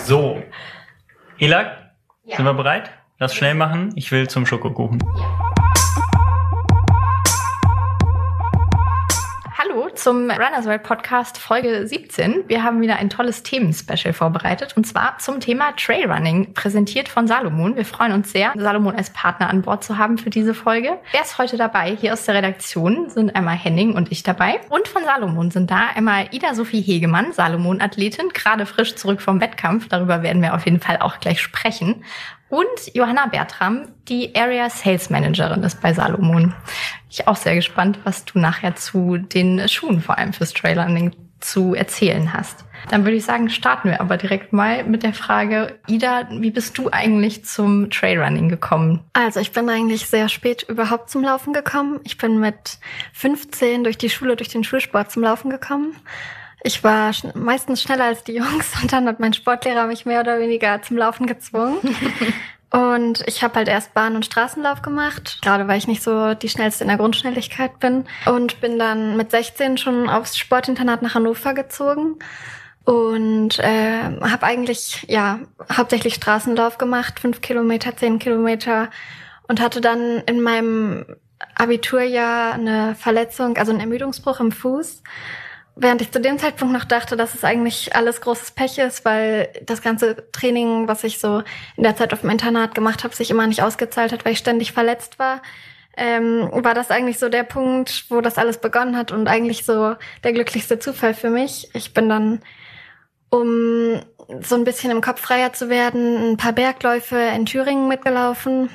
So, Elak, sind wir bereit? Lass schnell machen, ich will zum Schokokuchen. Hallo zum Runners World Podcast Folge 17. Wir haben wieder ein tolles Themen-Special vorbereitet und zwar zum Thema Trailrunning, präsentiert von Salomon. Wir freuen uns sehr, Salomon als Partner an Bord zu haben für diese Folge. Wer ist heute dabei? Hier aus der Redaktion sind einmal Henning und ich dabei. Und von Salomon sind da einmal Ida-Sophie Hegemann, Salomon-Athletin, gerade frisch zurück vom Wettkampf. Darüber werden wir auf jeden Fall auch gleich sprechen. Und Johanna Bertram, die Area Sales Managerin ist bei Salomon. Ich bin auch sehr gespannt, was du nachher zu den Schuhen vor allem fürs Trailrunning zu erzählen hast. Dann würde ich sagen, starten wir aber direkt mal mit der Frage, Ida, wie bist du eigentlich zum Trailrunning gekommen? Also ich bin eigentlich sehr spät überhaupt zum Laufen gekommen. Ich bin mit 15 durch die Schule, durch den Schulsport zum Laufen gekommen. Ich war meistens schneller als die Jungs und dann hat mein Sportlehrer mich mehr oder weniger zum Laufen gezwungen. Und ich habe halt erst Bahn- und Straßenlauf gemacht, gerade weil ich nicht so die Schnellste in der Grundschnelligkeit bin. Und bin dann mit 16 schon aufs Sportinternat nach Hannover gezogen und habe eigentlich hauptsächlich Straßenlauf gemacht, 5 Kilometer, 10 Kilometer und hatte dann in meinem Abiturjahr eine Verletzung, also einen Ermüdungsbruch im Fuß. Während ich zu dem Zeitpunkt noch dachte, dass es eigentlich alles großes Pech ist, weil das ganze Training, was ich so in der Zeit auf dem Internat gemacht habe, sich immer nicht ausgezahlt hat, weil ich ständig verletzt war, war das eigentlich so der Punkt, wo das alles begonnen hat und eigentlich so der glücklichste Zufall für mich. Ich bin dann, um so ein bisschen im Kopf freier zu werden, ein paar Bergläufe in Thüringen mitgelaufen.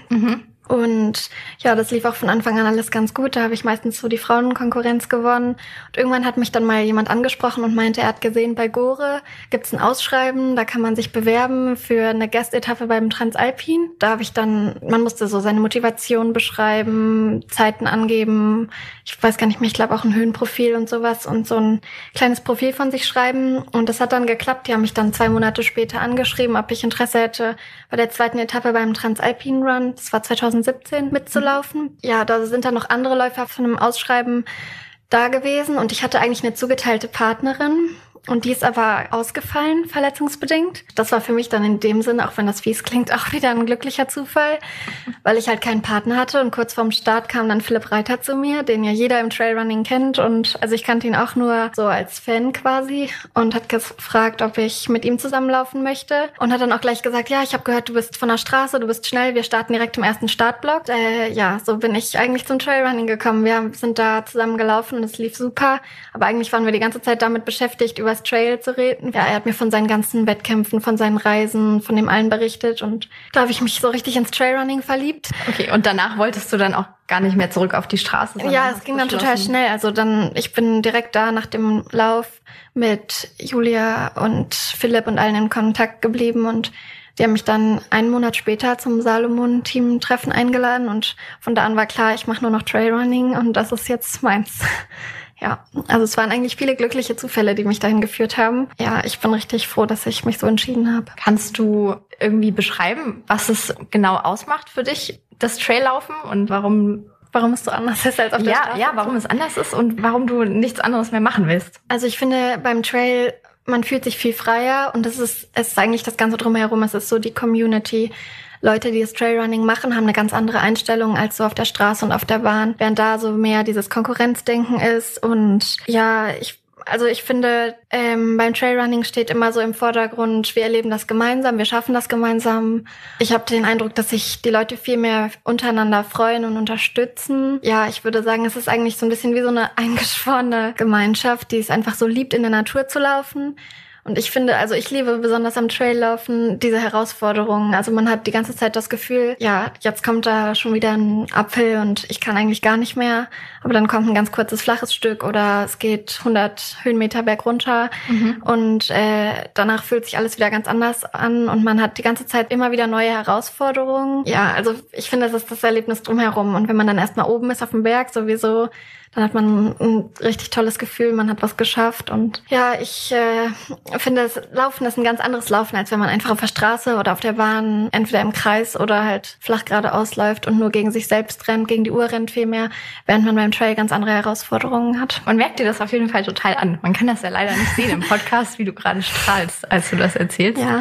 Und ja, das lief auch von Anfang an alles ganz gut. Da habe ich meistens so die Frauenkonkurrenz gewonnen. Und irgendwann hat mich dann mal jemand angesprochen und meinte, er hat gesehen, bei Gore gibt's ein Ausschreiben, da kann man sich bewerben für eine Gastetappe beim Transalpin. Da habe ich dann, man musste so seine Motivation beschreiben, Zeiten angeben. Ich weiß gar nicht mehr, ich glaube auch ein Höhenprofil und sowas und so ein kleines Profil von sich schreiben. Und das hat dann geklappt. Die haben mich dann 2 Monate später angeschrieben, ob ich Interesse hätte, bei der zweiten Etappe beim Transalpin Run, das war 2017, mitzulaufen. Ja, da sind dann noch andere Läufer von einem Ausschreiben da gewesen und ich hatte eigentlich eine zugeteilte Partnerin und die ist aber ausgefallen, verletzungsbedingt. Das war für mich dann in dem Sinne, auch wenn das fies klingt, auch wieder ein glücklicher Zufall, weil ich halt keinen Partner hatte und kurz vorm Start kam dann Philipp Reiter zu mir, den ja jeder im Trailrunning kennt und also ich kannte ihn auch nur so als Fan quasi und hat gefragt, ob ich mit ihm zusammenlaufen möchte und hat dann auch gleich gesagt, ja, ich habe gehört, du bist von der Straße, du bist schnell, wir starten direkt im ersten Startblock. Ja, so bin ich eigentlich zum Trailrunning gekommen. Wir sind da zusammen gelaufen und es lief super, aber eigentlich waren wir die ganze Zeit damit beschäftigt, über das Trail zu reden. Ja, er hat mir von seinen ganzen Wettkämpfen, von seinen Reisen, von dem allen berichtet und da habe ich mich so richtig ins Trailrunning verliebt. Okay, und danach wolltest du dann auch gar nicht mehr zurück auf die Straße? Ja, es ging dann total schnell. Also ich bin direkt da nach dem Lauf mit Julia und Philipp und allen in Kontakt geblieben und die haben mich dann 1 Monat später zum Salomon-Team-Treffen eingeladen und von da an war klar, ich mache nur noch Trailrunning und das ist jetzt meins. Ja, also es waren eigentlich viele glückliche Zufälle, die mich dahin geführt haben. Ja, ich bin richtig froh, dass ich mich so entschieden habe. Kannst du irgendwie beschreiben, was es genau ausmacht für dich, das Traillaufen und warum es so anders ist als auf der Straße? Ja, warum es anders ist und warum du nichts anderes mehr machen willst. Also ich finde beim Trail, man fühlt sich viel freier und es ist eigentlich das Ganze drumherum. Es ist so die Community. Leute, die das Trailrunning machen, haben eine ganz andere Einstellung als so auf der Straße und auf der Bahn, während da so mehr dieses Konkurrenzdenken ist. Und ja, ich finde, beim Trailrunning steht immer so im Vordergrund, wir erleben das gemeinsam, wir schaffen das gemeinsam. Ich habe den Eindruck, dass sich die Leute viel mehr untereinander freuen und unterstützen. Ja, ich würde sagen, es ist eigentlich so ein bisschen wie so eine eingeschworene Gemeinschaft, die es einfach so liebt, in der Natur zu laufen. Und ich finde, also ich liebe besonders am Traillaufen diese Herausforderungen. Also man hat die ganze Zeit das Gefühl, ja, jetzt kommt da schon wieder ein Apfel und ich kann eigentlich gar nicht mehr. Aber dann kommt ein ganz kurzes flaches Stück oder es geht 100 Höhenmeter berg runter und danach fühlt sich alles wieder ganz anders an und man hat die ganze Zeit immer wieder neue Herausforderungen. Ja, also ich finde, das ist das Erlebnis drumherum. Und wenn man dann erstmal oben ist auf dem Berg sowieso, dann hat man ein richtig tolles Gefühl, man hat was geschafft. Und ja, ich finde, das Laufen ist ein ganz anderes Laufen, als wenn man einfach auf der Straße oder auf der Bahn entweder im Kreis oder halt flach geradeaus läuft und nur gegen sich selbst rennt, gegen die Uhr rennt vielmehr, während man beim Trail ganz andere Herausforderungen hat. Man merkt dir das auf jeden Fall total an. Man kann das ja leider nicht sehen im Podcast, wie du gerade strahlst, als du das erzählst. Ja.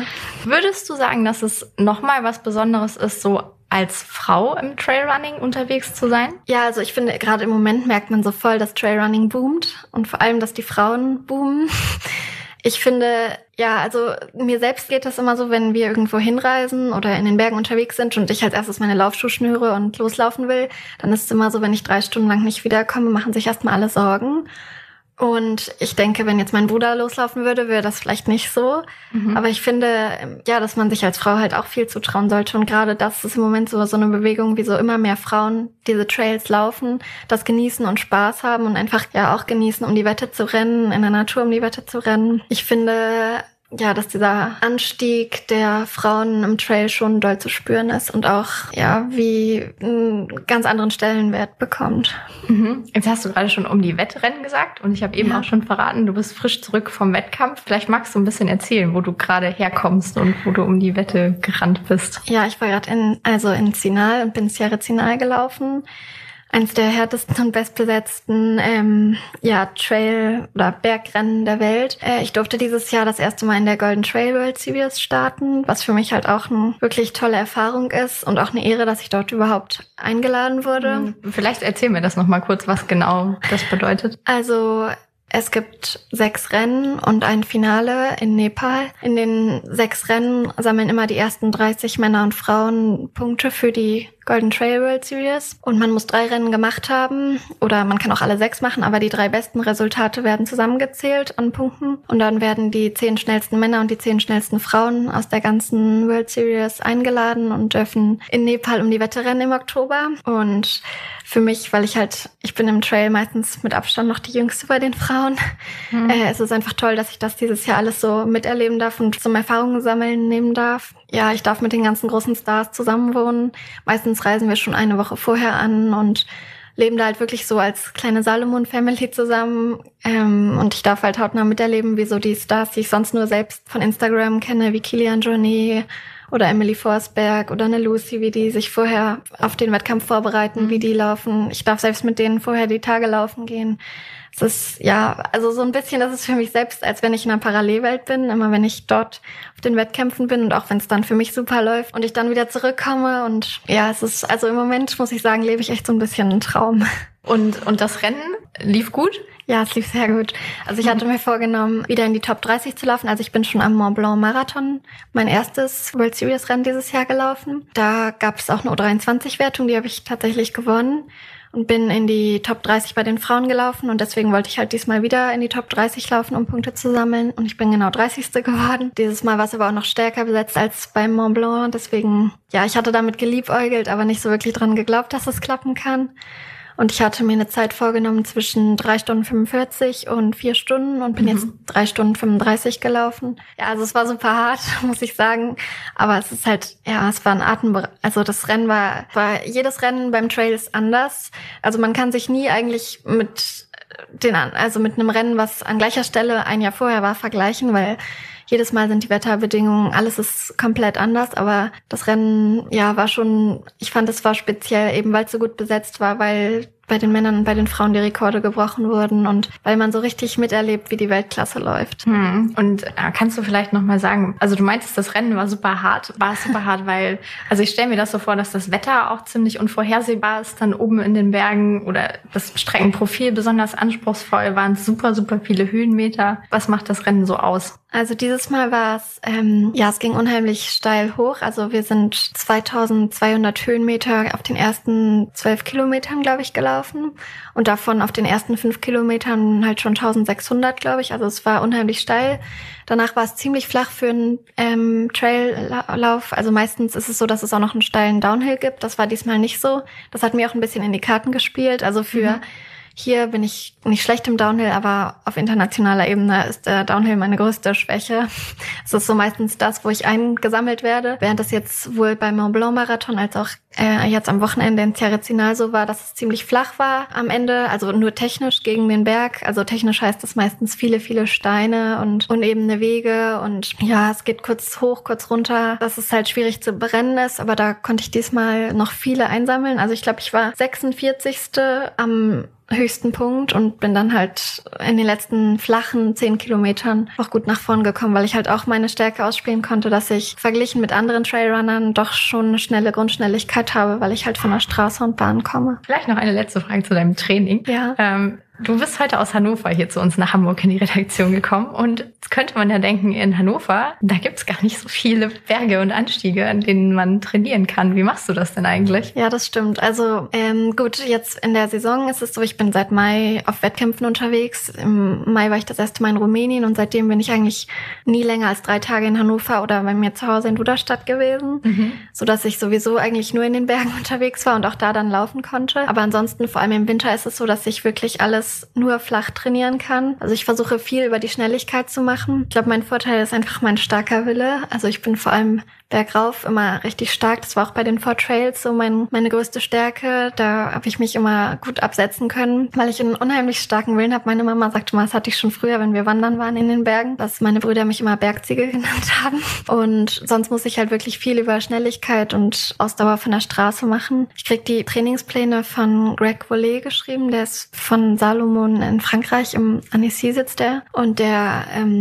Würdest du sagen, dass es nochmal was Besonderes ist, so als Frau im Trailrunning unterwegs zu sein? Ja, also ich finde, gerade im Moment merkt man so voll, dass Trailrunning boomt und vor allem, dass die Frauen boomen. Ich finde, ja, also mir selbst geht das immer so, wenn wir irgendwo hinreisen oder in den Bergen unterwegs sind und ich als erstes meine Laufschuhe schnüre und loslaufen will, dann ist es immer so, wenn ich 3 Stunden lang nicht wiederkomme, machen sich erstmal alle Sorgen. Und ich denke, wenn jetzt mein Bruder loslaufen würde, wäre das vielleicht nicht so. Aber ich finde, ja, dass man sich als Frau halt auch viel zutrauen sollte. Und gerade das ist im Moment so eine Bewegung, wie so immer mehr Frauen diese Trails laufen, das genießen und Spaß haben und einfach ja auch genießen, um die Wette zu rennen, in der Natur um die Wette zu rennen. Ich finde, ja, dass dieser Anstieg der Frauen im Trail schon doll zu spüren ist und auch, ja, wie einen ganz anderen Stellenwert bekommt. Jetzt hast du gerade schon um die Wettrennen gesagt und ich habe eben auch schon verraten, du bist frisch zurück vom Wettkampf. Vielleicht magst du ein bisschen erzählen, wo du gerade herkommst und wo du um die Wette gerannt bist. Ja, ich war gerade in Zinal und bin Sierra Zinal gelaufen. Eins der härtesten und bestbesetzten Trail- oder Bergrennen der Welt. Ich durfte dieses Jahr das erste Mal in der Golden Trail World Series starten, was für mich halt auch eine wirklich tolle Erfahrung ist und auch eine Ehre, dass ich dort überhaupt eingeladen wurde. Vielleicht erzähl mir das nochmal kurz, was genau das bedeutet. Also es gibt 6 Rennen und ein Finale in Nepal. In den 6 Rennen sammeln immer die ersten 30 Männer und Frauen Punkte für die Golden Trail World Series. Und man muss 3 Rennen gemacht haben oder man kann auch alle 6 machen, aber die 3 besten Resultate werden zusammengezählt an Punkten. Und dann werden die 10 schnellsten Männer und die 10 schnellsten Frauen aus der ganzen World Series eingeladen und dürfen in Nepal um die Wette rennen im Oktober. Und für mich, weil ich bin im Trail meistens mit Abstand noch die Jüngste bei den Frauen. Es ist einfach toll, dass ich das dieses Jahr alles so miterleben darf und zum Erfahrungen sammeln nehmen darf. Ja, ich darf mit den ganzen großen Stars zusammenwohnen. Meistens reisen wir schon eine Woche vorher an und leben da halt wirklich so als kleine Salomon-Family zusammen. Und ich darf halt hautnah miterleben, wie so die Stars, die ich sonst nur selbst von Instagram kenne, wie Kilian Jornet oder Emily Forsberg oder eine Lucy, wie die sich vorher auf den Wettkampf vorbereiten, wie die laufen. Ich darf selbst mit denen vorher die Tage laufen gehen. Es ist, ja, also so ein bisschen, das ist für mich selbst, als wenn ich in einer Parallelwelt bin, immer wenn ich dort auf den Wettkämpfen bin und auch wenn es dann für mich super läuft und ich dann wieder zurückkomme und ja, es ist, also im Moment muss ich sagen, lebe ich echt so ein bisschen einen Traum. Und das Rennen lief gut? Ja, es lief sehr gut. Also ich hatte mir vorgenommen, wieder in die Top 30 zu laufen. Also ich bin schon am Mont Blanc Marathon, mein erstes World Series Rennen dieses Jahr gelaufen. Da gab es auch eine U23-Wertung, die habe ich tatsächlich gewonnen und bin in die Top 30 bei den Frauen gelaufen und deswegen wollte ich halt diesmal wieder in die Top 30 laufen, um Punkte zu sammeln und ich bin genau 30. geworden. Dieses Mal war es aber auch noch stärker besetzt als beim Mont Blanc, deswegen, ja, ich hatte damit geliebäugelt, aber nicht so wirklich dran geglaubt, dass es klappen kann. Und ich hatte mir eine Zeit vorgenommen zwischen 3 Stunden 45 und 4 Stunden und bin jetzt 3 Stunden 35 gelaufen. Ja, also es war super hart, muss ich sagen. Aber es ist halt, ja, es war ein also das Rennen war jedes Rennen beim Trail ist anders. Also man kann sich nie eigentlich mit einem Rennen, was an gleicher Stelle ein Jahr vorher war, vergleichen, weil jedes Mal sind die Wetterbedingungen, alles ist komplett anders, aber das Rennen, ja, war schon, ich fand, es war speziell, eben weil es so gut besetzt war, weil bei den Männern und bei den Frauen die Rekorde gebrochen wurden und weil man so richtig miterlebt, wie die Weltklasse läuft. Und kannst du vielleicht nochmal sagen, also du meintest, das Rennen war super hart. War es super hart, weil, also ich stelle mir das so vor, dass das Wetter auch ziemlich unvorhersehbar ist, dann oben in den Bergen oder das Streckenprofil besonders anspruchsvoll, waren super, super viele Höhenmeter. Was macht das Rennen so aus? Also dieses Mal war es, es ging unheimlich steil hoch. Also wir sind 2200 Höhenmeter auf den ersten 12 Kilometern, glaube ich, gelaufen. Und davon auf den ersten 5 Kilometern halt schon 1600, glaube ich. Also es war unheimlich steil. Danach war es ziemlich flach für einen Traillauf. Also meistens ist es so, dass es auch noch einen steilen Downhill gibt. Das war diesmal nicht so. Das hat mir auch ein bisschen in die Karten gespielt. Also hier bin ich nicht schlecht im Downhill, aber auf internationaler Ebene ist der Downhill meine größte Schwäche. Es ist so meistens das, wo ich eingesammelt werde. Während das jetzt wohl beim Mont Blanc Marathon als auch jetzt am Wochenende in Sierra Zinal so war, dass es ziemlich flach war am Ende, also nur technisch gegen den Berg. Also technisch heißt es meistens viele, viele Steine und unebene Wege und ja, es geht kurz hoch, kurz runter, dass es halt schwierig zu berennen ist, aber da konnte ich diesmal noch viele einsammeln. Also ich glaube, ich war 46. am höchsten Punkt und bin dann halt in den letzten flachen 10 Kilometern auch gut nach vorn gekommen, weil ich halt auch meine Stärke ausspielen konnte, dass ich verglichen mit anderen Trailrunnern doch schon eine schnelle Grundschnelligkeit habe, weil ich halt von der Straße und Bahn komme. Vielleicht noch eine letzte Frage zu deinem Training. Ja. Du bist heute aus Hannover hier zu uns nach Hamburg in die Redaktion gekommen und jetzt könnte man ja denken, in Hannover, da gibt's gar nicht so viele Berge und Anstiege, an denen man trainieren kann. Wie machst du das denn eigentlich? Ja, das stimmt. Also gut, jetzt in der Saison ist es so, ich bin seit Mai auf Wettkämpfen unterwegs. Im Mai war ich das erste Mal in Rumänien und seitdem bin ich eigentlich nie länger als 3 Tage in Hannover oder bei mir zu Hause in Duderstadt gewesen, sodass ich sowieso eigentlich nur in den Bergen unterwegs war und auch da dann laufen konnte. Aber ansonsten, vor allem im Winter, ist es so, dass ich wirklich alles nur flach trainieren kann. Also ich versuche viel über die Schnelligkeit zu machen. Ich glaube, mein Vorteil ist einfach mein starker Wille. Also ich bin vor allem bergauf immer richtig stark. Das war auch bei den 4 Trails so meine größte Stärke. Da habe ich mich immer gut absetzen können, weil ich einen unheimlich starken Willen habe. Meine Mama sagte mal, das hatte ich schon früher, wenn wir wandern waren in den Bergen, dass meine Brüder mich immer Bergziege genannt haben. Und sonst muss ich halt wirklich viel über Schnelligkeit und Ausdauer von der Straße machen. Ich krieg die Trainingspläne von Greg Volley geschrieben. Der ist von Salomon in Frankreich. Im Annecy sitzt der. Und der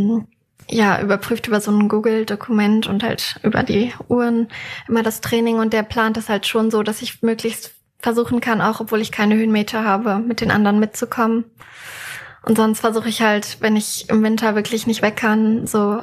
überprüft über so ein Google-Dokument und halt über die Uhren immer das Training und der plant das halt schon so, dass ich möglichst versuchen kann, auch obwohl ich keine Höhenmeter habe, mit den anderen mitzukommen. Und sonst versuche ich halt, wenn ich im Winter wirklich nicht weg kann, so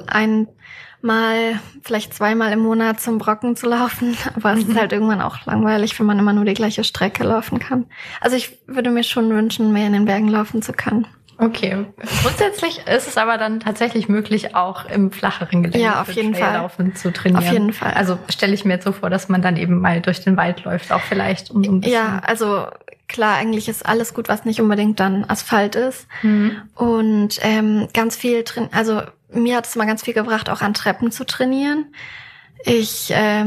einmal, vielleicht 2-mal im Monat zum Brocken zu laufen. Aber es ist halt irgendwann auch langweilig, wenn man immer nur die gleiche Strecke laufen kann. Also ich würde mir schon wünschen, mehr in den Bergen laufen zu können. Okay. Grundsätzlich ist es aber dann tatsächlich möglich, auch im flacheren Gelände auf jeden Fall Laufen zu trainieren. Auf jeden Fall. Also stelle ich mir jetzt so vor, dass man dann eben mal durch den Wald läuft, auch vielleicht um so ein bisschen. Ja, also klar, eigentlich ist alles gut, was nicht unbedingt dann Asphalt ist. Und ganz viel drin, also mir hat es mal ganz viel gebracht, auch an Treppen zu trainieren. Ich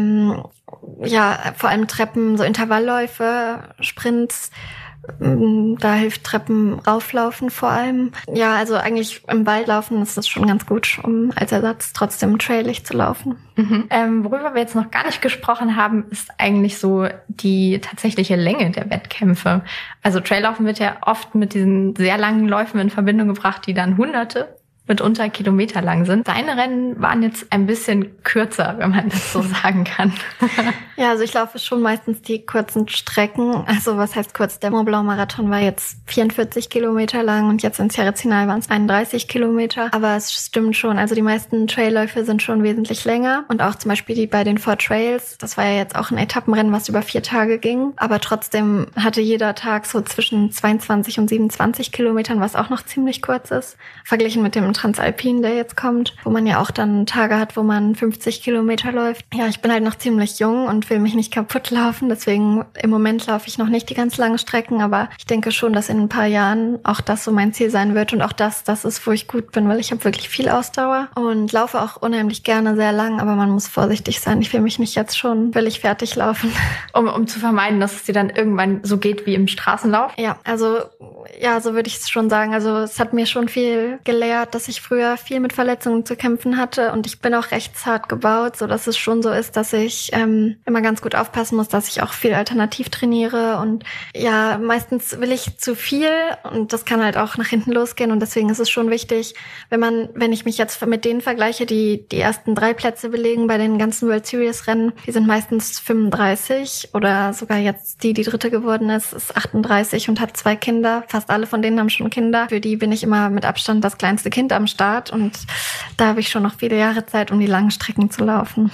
vor allem Treppen, so Intervallläufe, Sprints. Da hilft Treppen rauflaufen vor allem. Ja, also eigentlich im Wald laufen ist das schon ganz gut, um als Ersatz trotzdem trailig zu laufen. Worüber wir jetzt noch gar nicht gesprochen haben, ist eigentlich so die tatsächliche Länge der Wettkämpfe. Also Traillaufen wird ja oft mit diesen sehr langen Läufen in Verbindung gebracht, die dann Hunderte mitunter Kilometer lang sind. Deine Rennen waren jetzt ein bisschen kürzer, wenn man das so sagen kann. Ja, also ich laufe schon meistens die kurzen Strecken. Also was heißt kurz? Der Mont Blanc Marathon war jetzt 44 Kilometer lang und jetzt in Sierra Zinal waren es 31 Kilometer. Aber es stimmt schon, also die meisten Trailläufe sind schon wesentlich länger. Und auch zum Beispiel die bei den 4 Trails, das war ja jetzt auch ein Etappenrennen, was über 4 Tage ging. Aber trotzdem hatte jeder Tag so zwischen 22 und 27 Kilometern, was auch noch ziemlich kurz ist. Verglichen mit dem Transalpin, der jetzt kommt, wo man ja auch dann Tage hat, wo man 50 Kilometer läuft. Ja, ich bin halt noch ziemlich jung und will mich nicht kaputt laufen. Deswegen im Moment laufe ich noch nicht die ganz langen Strecken, aber ich denke schon, dass in ein paar Jahren auch das so mein Ziel sein wird und auch das ist, wo ich gut bin, weil ich habe wirklich viel Ausdauer und laufe auch unheimlich gerne sehr lang, aber man muss vorsichtig sein. Ich will mich nicht jetzt schon völlig fertig laufen. Um zu vermeiden, dass es dir dann irgendwann so geht wie im Straßenlauf? Ja, also so würde ich es schon sagen. Also es hat mir schon viel gelehrt, dass ich früher viel mit Verletzungen zu kämpfen hatte und ich bin auch recht zart gebaut, so dass es schon so ist, dass ich immer ganz gut aufpassen muss, dass ich auch viel alternativ trainiere und ja, meistens will ich zu viel und das kann halt auch nach hinten losgehen und deswegen ist es schon wichtig, wenn ich mich jetzt mit denen vergleiche, die ersten 3 Plätze belegen bei den ganzen World Series Rennen, die sind meistens 35 oder sogar jetzt die 3. geworden ist 38 und hat 2 Kinder. Fast alle von denen haben schon Kinder. Für die bin ich immer mit Abstand das kleinste Kind am Start und da habe ich schon noch viele Jahre Zeit, um die langen Strecken zu laufen.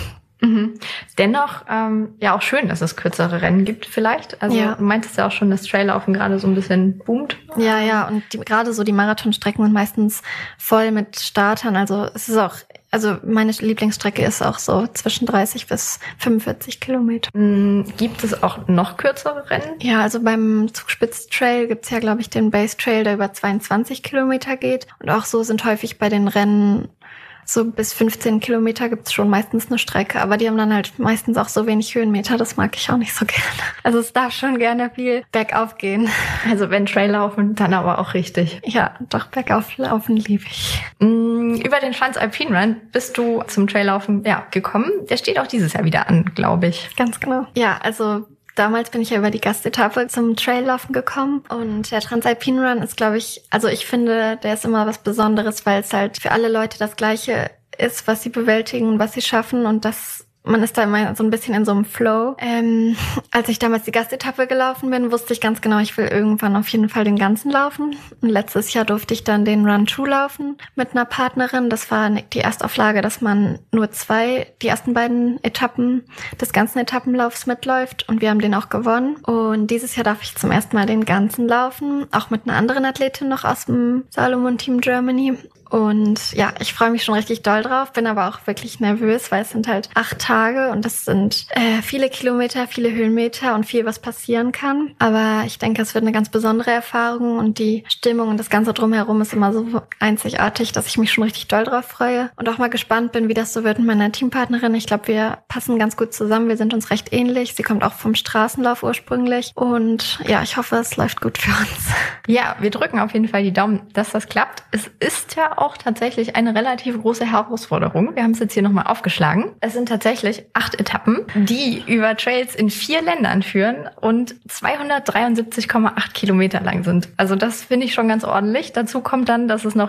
Dennoch, auch schön, dass es kürzere Rennen gibt vielleicht. Also ja. Du meintest ja auch schon, dass Traillaufen gerade so ein bisschen boomt. Ja, und gerade so die Marathonstrecken sind meistens voll mit Startern. Also es ist auch, meine Lieblingsstrecke ist auch so zwischen 30 bis 45 Kilometer. Gibt es auch noch kürzere Rennen? Ja, also beim Zugspitz-Trail gibt's ja, glaube ich, den Base-Trail, der über 22 Kilometer geht. Und auch so sind häufig bei den Rennen so bis 15 Kilometer gibt's schon meistens eine Strecke, aber die haben dann halt meistens auch so wenig Höhenmeter, das mag ich auch nicht so gerne. Also es darf schon gerne viel bergauf gehen. Also wenn Trail laufen, dann aber auch richtig. Ja, doch, bergauf laufen liebe ich. Über den Transalpin Run bist du zum Traillaufen gekommen. Der steht auch dieses Jahr wieder an, glaube ich. Ganz genau. Ja, also Damals bin ich ja über die Gastetappe zum Traillaufen gekommen und der Transalpine Run ist, glaube ich, also ich finde, der ist immer was Besonderes, weil es halt für alle Leute das Gleiche ist, was sie bewältigen, was sie schaffen und man ist da immer so ein bisschen in so einem Flow. Als ich damals die Gastetappe gelaufen bin, wusste ich ganz genau, ich will irgendwann auf jeden Fall den ganzen laufen. Und letztes Jahr durfte ich dann den Run True laufen mit einer Partnerin. Das war die Erstauflage, dass man nur die ersten beiden Etappen des ganzen Etappenlaufs mitläuft. Und wir haben den auch gewonnen. Und dieses Jahr darf ich zum ersten Mal den ganzen laufen, auch mit einer anderen Athletin noch aus dem Salomon Team Germany. Und ja, ich freue mich schon richtig doll drauf, bin aber auch wirklich nervös, weil es sind halt 8 Tage und das sind viele Kilometer, viele Höhenmeter und viel, was passieren kann. Aber ich denke, es wird eine ganz besondere Erfahrung und die Stimmung und das Ganze drumherum ist immer so einzigartig, dass ich mich schon richtig doll drauf freue und auch mal gespannt bin, wie das so wird mit meiner Teampartnerin. Ich glaube, wir passen ganz gut zusammen, wir sind uns recht ähnlich. Sie kommt auch vom Straßenlauf ursprünglich und ja, ich hoffe, es läuft gut für uns. Ja, wir drücken auf jeden Fall die Daumen, dass das klappt. Es ist ja auch tatsächlich eine relativ große Herausforderung. Wir haben es jetzt hier nochmal aufgeschlagen. Es sind tatsächlich 8 Etappen, die über Trails in 4 Ländern führen und 273,8 Kilometer lang sind. Also das finde ich schon ganz ordentlich. Dazu kommt dann, dass es noch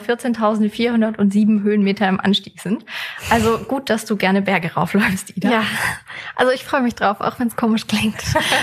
14.407 Höhenmeter im Anstieg sind. Also gut, dass du gerne Berge raufläufst, Ida. Ja, also ich freue mich drauf, auch wenn es komisch klingt.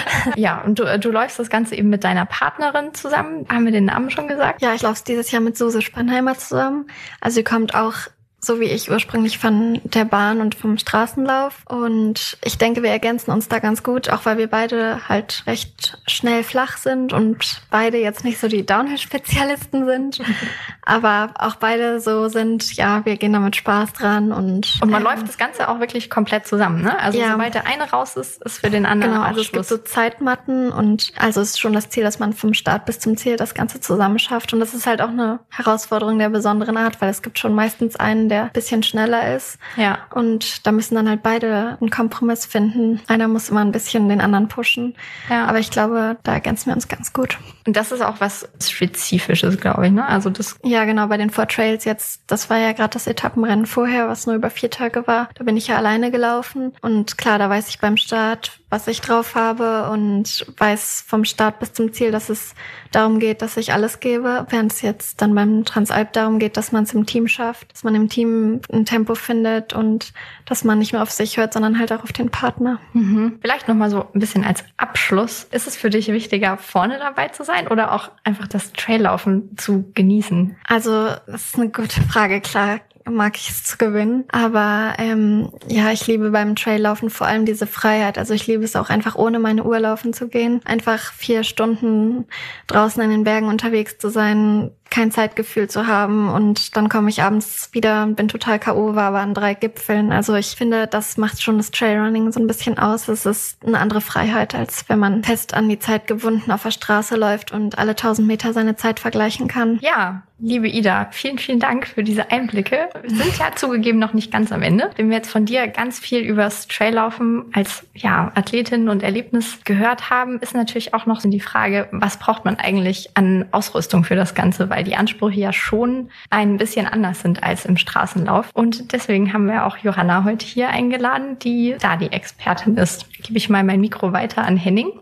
Ja, und du läufst das Ganze eben mit deiner Partnerin zusammen. Haben wir den Namen schon gesagt? Ja, ich laufe dieses Jahr mit Suse Spannheimer zusammen. Also sie kommt auch, so wie ich, ursprünglich von der Bahn und vom Straßenlauf. Und ich denke, wir ergänzen uns da ganz gut, auch weil wir beide halt recht schnell flach sind und beide jetzt nicht so die Downhill-Spezialisten sind. Aber auch beide so sind, ja, wir gehen da mit Spaß dran. Und man läuft das Ganze auch wirklich komplett zusammen, ne? Also ja, sobald der eine raus ist, ist für den anderen genau, auch also Schluss. Es gibt so Zeitmatten und also es ist schon das Ziel, dass man vom Start bis zum Ziel das Ganze zusammen schafft. Und das ist halt auch eine Herausforderung der besonderen Art, weil es gibt schon meistens einen, der ein bisschen schneller ist. Ja. Und da müssen dann halt beide einen Kompromiss finden. Einer muss immer ein bisschen den anderen pushen. Ja. Aber ich glaube, da ergänzen wir uns ganz gut. Und das ist auch was Spezifisches, glaube ich, ne? Also das. Ja, genau, bei den 4 Trails jetzt, das war ja gerade das Etappenrennen vorher, was nur über 4 Tage war. Da bin ich ja alleine gelaufen. Und klar, da weiß ich beim Start, was ich drauf habe und weiß vom Start bis zum Ziel, dass es darum geht, dass ich alles gebe, während es jetzt dann beim Transalp darum geht, dass man es im Team schafft, dass man im Team ein Tempo findet und dass man nicht mehr auf sich hört, sondern halt auch auf den Partner. Mhm. Vielleicht nochmal so ein bisschen als Abschluss. Ist es für dich wichtiger, vorne dabei zu sein oder auch einfach das Traillaufen zu genießen? Also, das ist eine gute Frage, klar. Mag ich es zu gewinnen. Aber ja, ich liebe beim Traillaufen vor allem diese Freiheit. Also ich liebe es auch einfach ohne meine Uhr laufen zu gehen. Einfach 4 Stunden draußen in den Bergen unterwegs zu sein, kein Zeitgefühl zu haben und dann komme ich abends wieder und bin total K.O., war aber an 3 Gipfeln. Also ich finde, das macht schon das Trailrunning so ein bisschen aus. Es ist eine andere Freiheit, als wenn man fest an die Zeit gebunden auf der Straße läuft und alle 1000 Meter seine Zeit vergleichen kann. Ja, liebe Ida, vielen, vielen Dank für diese Einblicke. Wir sind ja zugegeben noch nicht ganz am Ende. Wenn wir jetzt von dir ganz viel übers Traillaufen als Athletin und Erlebnis gehört haben, ist natürlich auch noch so die Frage, was braucht man eigentlich an Ausrüstung für das Ganze, weil die Ansprüche ja schon ein bisschen anders sind als im Straßenlauf. Und deswegen haben wir auch Johanna heute hier eingeladen, die da die Expertin ist. Gebe ich mal mein Mikro weiter an Henning.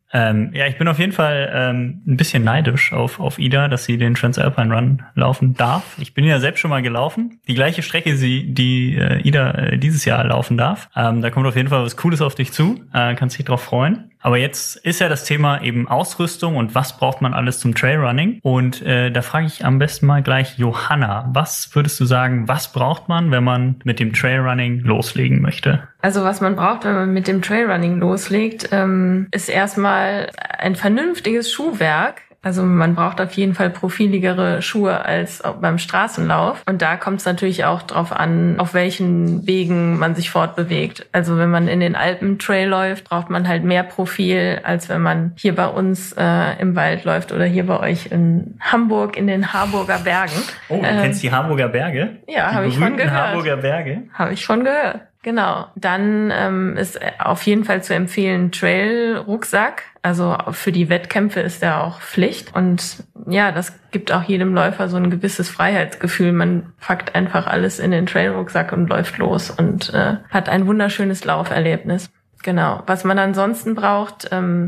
Ja, ich bin auf jeden Fall ein bisschen neidisch auf Ida, dass sie den Transalpine Run laufen darf. Ich bin ja selbst schon mal gelaufen. Die gleiche Strecke, die Ida dieses Jahr laufen darf. Da kommt auf jeden Fall was Cooles auf dich zu. Kannst dich drauf freuen. Aber jetzt ist ja das Thema eben Ausrüstung und was braucht man alles zum Trailrunning. Und da frage ich am besten mal gleich Johanna. Was würdest du sagen, was braucht man, wenn man mit dem Trailrunning loslegen möchte? Also was man braucht, wenn man mit dem Trailrunning loslegt, ist erstmal ein vernünftiges Schuhwerk. Also man braucht auf jeden Fall profiligere Schuhe als beim Straßenlauf. Und da kommt es natürlich auch drauf an, auf welchen Wegen man sich fortbewegt. Also wenn man in den Alpen Trail läuft, braucht man halt mehr Profil, als wenn man hier bei uns im Wald läuft oder hier bei euch in Hamburg in den Harburger Bergen. Oh, du kennst die Harburger Berge? Ja, habe ich von gehört. Die Harburger Berge? Habe ich von gehört. Genau. Dann ist auf jeden Fall zu empfehlen Trail-Rucksack. Also für die Wettkämpfe ist der auch Pflicht. Und ja, das gibt auch jedem Läufer so ein gewisses Freiheitsgefühl. Man packt einfach alles in den Trail-Rucksack und läuft los und hat ein wunderschönes Lauferlebnis. Genau. Was man ansonsten braucht,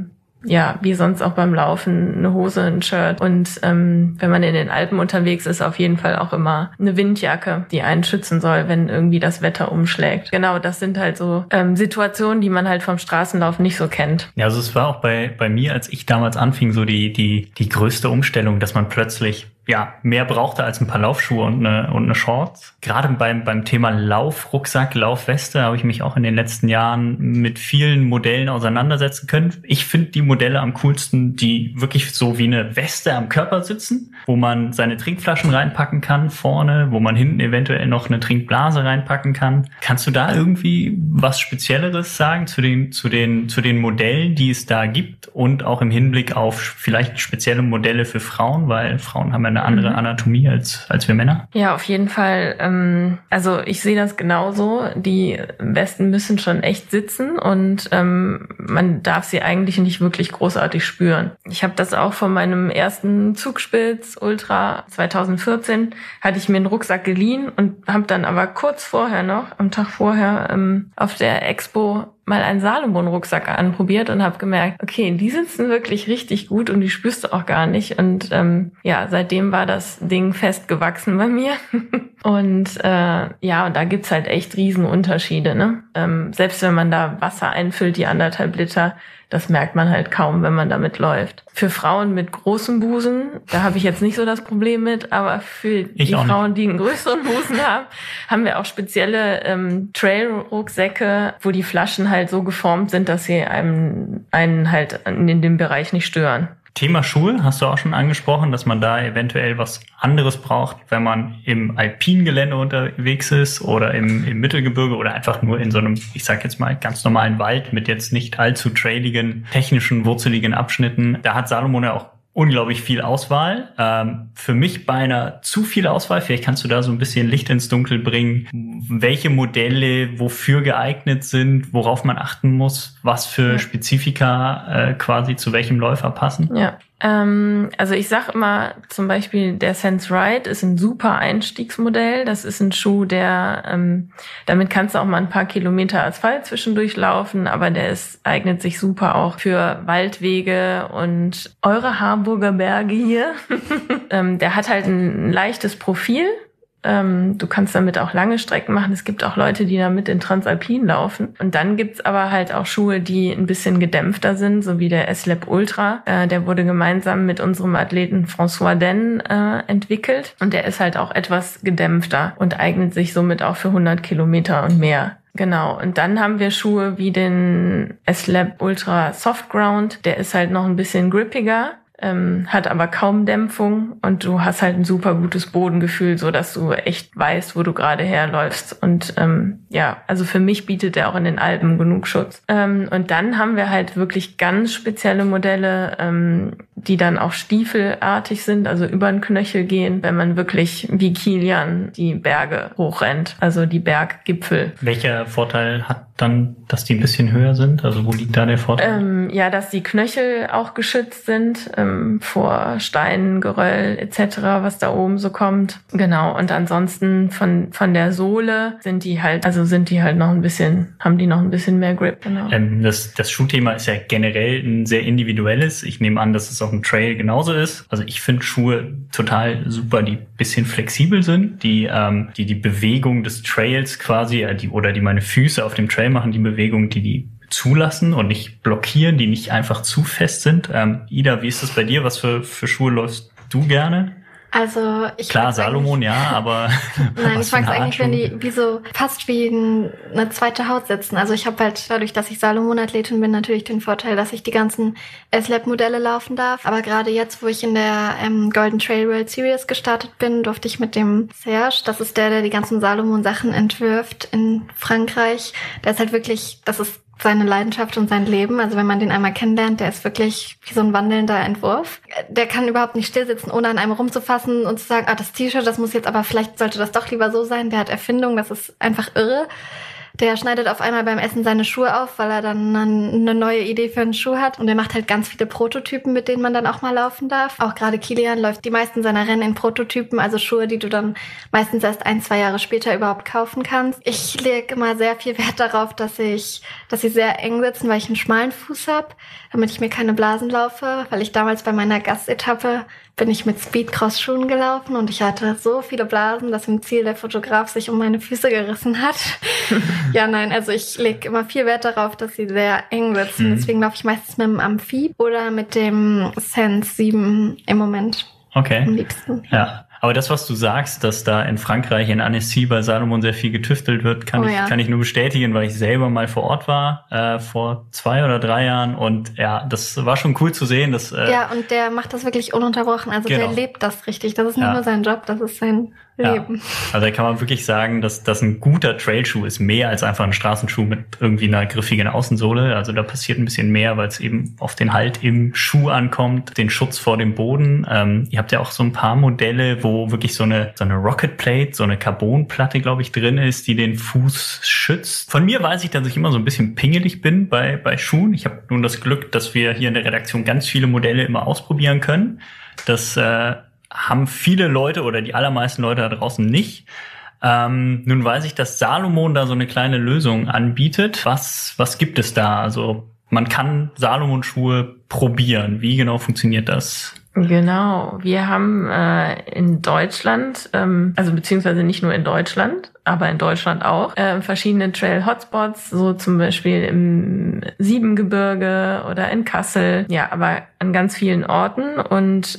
ja, wie sonst auch beim Laufen, eine Hose, ein Shirt und wenn man in den Alpen unterwegs ist, auf jeden Fall auch immer eine Windjacke, die einen schützen soll, wenn irgendwie das Wetter umschlägt. Genau, das sind halt so Situationen, die man halt vom Straßenlauf nicht so kennt. Ja, also es war auch bei mir, als ich damals anfing, so die größte Umstellung, dass man plötzlich mehr brauchte als ein paar Laufschuhe und eine Shorts. Gerade beim Thema Laufrucksack, Laufweste habe ich mich auch in den letzten Jahren mit vielen Modellen auseinandersetzen können. Ich finde die Modelle am coolsten, die wirklich so wie eine Weste am Körper sitzen, wo man seine Trinkflaschen reinpacken kann vorne, wo man hinten eventuell noch eine Trinkblase reinpacken kann. Kannst du da irgendwie was Spezielleres sagen zu den Modellen, die es da gibt und auch im Hinblick auf vielleicht spezielle Modelle für Frauen, weil Frauen haben ja eine andere Anatomie als wir Männer? Ja, auf jeden Fall. Also ich sehe das genauso. Die Westen müssen schon echt sitzen und man darf sie eigentlich nicht wirklich großartig spüren. Ich habe das auch von meinem ersten Zugspitz Ultra 2014, hatte ich mir einen Rucksack geliehen und habe dann aber kurz vorher noch, am Tag vorher, auf der Expo mal einen Salomon-Rucksack anprobiert und habe gemerkt, okay, die sitzen wirklich richtig gut und die spürst du auch gar nicht. Und seitdem war das Ding festgewachsen bei mir. Und und da gibt's halt echt Riesenunterschiede, ne? Selbst wenn man da Wasser einfüllt, die 1,5 Liter, das merkt man halt kaum, wenn man damit läuft. Für Frauen mit großem Busen, da habe ich jetzt nicht so das Problem mit, aber für die Frauen, die einen größeren Busen haben wir auch spezielle Trail-Rucksäcke, wo die Flaschen halt so geformt sind, dass sie einen halt in dem Bereich nicht stören. Thema Schuhe hast du auch schon angesprochen, dass man da eventuell was anderes braucht, wenn man im alpinen Gelände unterwegs ist oder im Mittelgebirge oder einfach nur in so einem, ich sag jetzt mal, ganz normalen Wald mit jetzt nicht allzu trailigen, technischen, wurzeligen Abschnitten. Da hat Salomon ja auch unglaublich viel Auswahl. Für mich beinahe zu viel Auswahl. Vielleicht kannst du da so ein bisschen Licht ins Dunkel bringen, welche Modelle wofür geeignet sind, worauf man achten muss, was für Spezifika quasi zu welchem Läufer passen. Ja. Also ich sag immer zum Beispiel, der Sense Ride ist ein super Einstiegsmodell. Das ist ein Schuh, der damit kannst du auch mal ein paar Kilometer Asphalt zwischendurch laufen, aber eignet sich super auch für Waldwege und eure Harburger Berge hier. Der hat halt ein leichtes Profil. Du kannst damit auch lange Strecken machen. Es gibt auch Leute, die damit in Transalpin laufen. Und dann gibt's aber halt auch Schuhe, die ein bisschen gedämpfter sind, so wie der S-Lab Ultra. Der wurde gemeinsam mit unserem Athleten François Den entwickelt. Und der ist halt auch etwas gedämpfter und eignet sich somit auch für 100 Kilometer und mehr. Genau. Und dann haben wir Schuhe wie den S-Lab Ultra Soft Ground. Der ist halt noch ein bisschen grippiger. Hat aber kaum Dämpfung und du hast halt ein super gutes Bodengefühl, so dass du echt weißt, wo du gerade herläufst. Und also für mich bietet der auch in den Alpen genug Schutz. Und dann haben wir halt wirklich ganz spezielle Modelle, die dann auch stiefelartig sind, also über den Knöchel gehen, wenn man wirklich wie Kilian die Berge hochrennt, also die Berggipfel. Welcher Vorteil hat dann, dass die ein bisschen höher sind? Also wo liegt da der Vorteil? Dass die Knöchel auch geschützt sind vor Steinen, Geröll etc., was da oben so kommt. Genau. Und ansonsten von der Sohle haben die noch ein bisschen mehr Grip. Genau. Das Schuhthema ist ja generell ein sehr individuelles. Ich nehme an, dass es auf dem Trail genauso ist. Also ich finde Schuhe total super, die bisschen flexibel sind, die Bewegung des Trails quasi, die meine Füße auf dem Trail machen, die Bewegung, die zulassen und nicht blockieren, die nicht einfach zu fest sind. Ida, wie ist das bei dir? Was für Schuhe läufst du gerne? Also klar, Salomon, ja, aber nein, ich mag es eigentlich, wenn die fast wie eine zweite Haut sitzen. Also ich habe halt dadurch, dass ich Salomon-Athletin bin, natürlich den Vorteil, dass ich die ganzen S-Lab-Modelle laufen darf. Aber gerade jetzt, wo ich in der Golden Trail World Series gestartet bin, durfte ich mit dem Serge, das ist der die ganzen Salomon-Sachen entwirft in Frankreich. Der ist halt wirklich, das ist seine Leidenschaft und sein Leben. Also wenn man den einmal kennenlernt, der ist wirklich wie so ein wandelnder Entwurf. Der kann überhaupt nicht still sitzen, ohne an einem rumzufassen und zu sagen, das T-Shirt, das muss jetzt, aber vielleicht sollte das doch lieber so sein. Der hat Erfindung, das ist einfach irre. Der schneidet auf einmal beim Essen seine Schuhe auf, weil er dann eine neue Idee für einen Schuh hat. Und er macht halt ganz viele Prototypen, mit denen man dann auch mal laufen darf. Auch gerade Kilian läuft die meisten seiner Rennen in Prototypen, also Schuhe, die du dann meistens erst 1-2 Jahre später überhaupt kaufen kannst. Ich lege immer sehr viel Wert darauf, dass sie sehr eng sitzen, weil ich einen schmalen Fuß habe, damit ich mir keine Blasen laufe, weil ich damals bei meiner Gastetappe bin ich mit Speedcross-Schuhen gelaufen und ich hatte so viele Blasen, dass im Ziel der Fotograf sich um meine Füße gerissen hat. Ja, nein, also ich lege immer viel Wert darauf, dass sie sehr eng sitzen. Deswegen laufe ich meistens mit dem Amphib oder mit dem Sense 7 im Moment. Okay. Am liebsten. Ja. Aber das, was du sagst, dass da in Frankreich in Annecy bei Salomon sehr viel getüftelt wird, kann ich nur bestätigen, weil ich selber mal vor Ort war, vor 2 oder 3 Jahren. Und ja, das war schon cool zu sehen. Dass, ja, und der macht das wirklich ununterbrochen. Also der lebt das richtig. Das ist nicht nur sein Job, das ist sein Leben. Also da kann man wirklich sagen, dass das ein guter Trailschuh ist, mehr als einfach ein Straßenschuh mit irgendwie einer griffigen Außensohle. Also da passiert ein bisschen mehr, weil es eben auf den Halt im Schuh ankommt, den Schutz vor dem Boden. Ihr habt ja auch so ein paar Modelle, wo wirklich so eine Rocket Plate, so eine Carbonplatte, glaube ich, drin ist, die den Fuß schützt. Von mir weiß ich, dass ich immer so ein bisschen pingelig bin bei Schuhen. Ich habe nun das Glück, dass wir hier in der Redaktion ganz viele Modelle immer ausprobieren können. Das haben viele Leute oder die allermeisten Leute da draußen nicht. Nun weiß ich, dass Salomon da so eine kleine Lösung anbietet. Was gibt es da? Also man kann Salomon-Schuhe probieren. Wie genau funktioniert das? Genau, wir haben in Deutschland, also beziehungsweise nicht nur in Deutschland, aber in Deutschland auch, verschiedene Trail-Hotspots, so zum Beispiel im Siebengebirge oder in Kassel, ja, aber an ganz vielen Orten. Und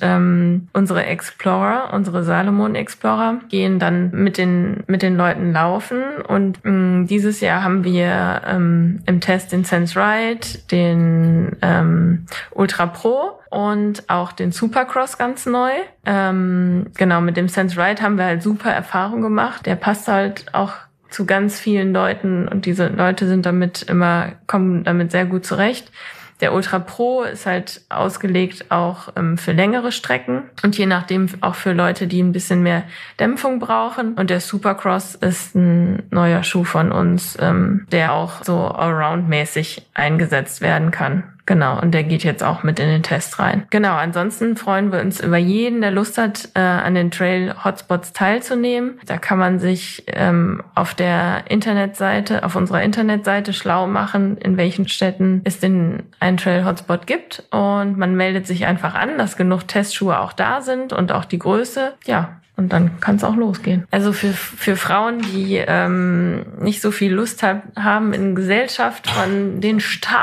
unsere Salomon Explorer gehen dann mit den Leuten laufen. Und dieses Jahr haben wir im Test den Sense Ride, den Ultra Pro und auch den Supercross ganz neu. Genau, mit dem Sense Ride haben wir halt super Erfahrung gemacht. Der passt halt auch zu ganz vielen Leuten und diese Leute kommen damit sehr gut zurecht. Der Ultra Pro ist halt ausgelegt auch für längere Strecken und je nachdem auch für Leute, die ein bisschen mehr Dämpfung brauchen. Und der Supercross ist ein neuer Schuh von uns, der auch so allround-mäßig eingesetzt werden kann. Genau, und der geht jetzt auch mit in den Test rein. Genau, ansonsten freuen wir uns über jeden, der Lust hat, an den Trail-Hotspots teilzunehmen. Da kann man sich auf unserer Internetseite schlau machen, in welchen Städten es denn einen Trail-Hotspot gibt. Und man meldet sich einfach an, dass genug Testschuhe auch da sind und auch die Größe. Ja, und dann kann es auch losgehen. Also für Frauen, die nicht so viel Lust haben, in Gesellschaft von den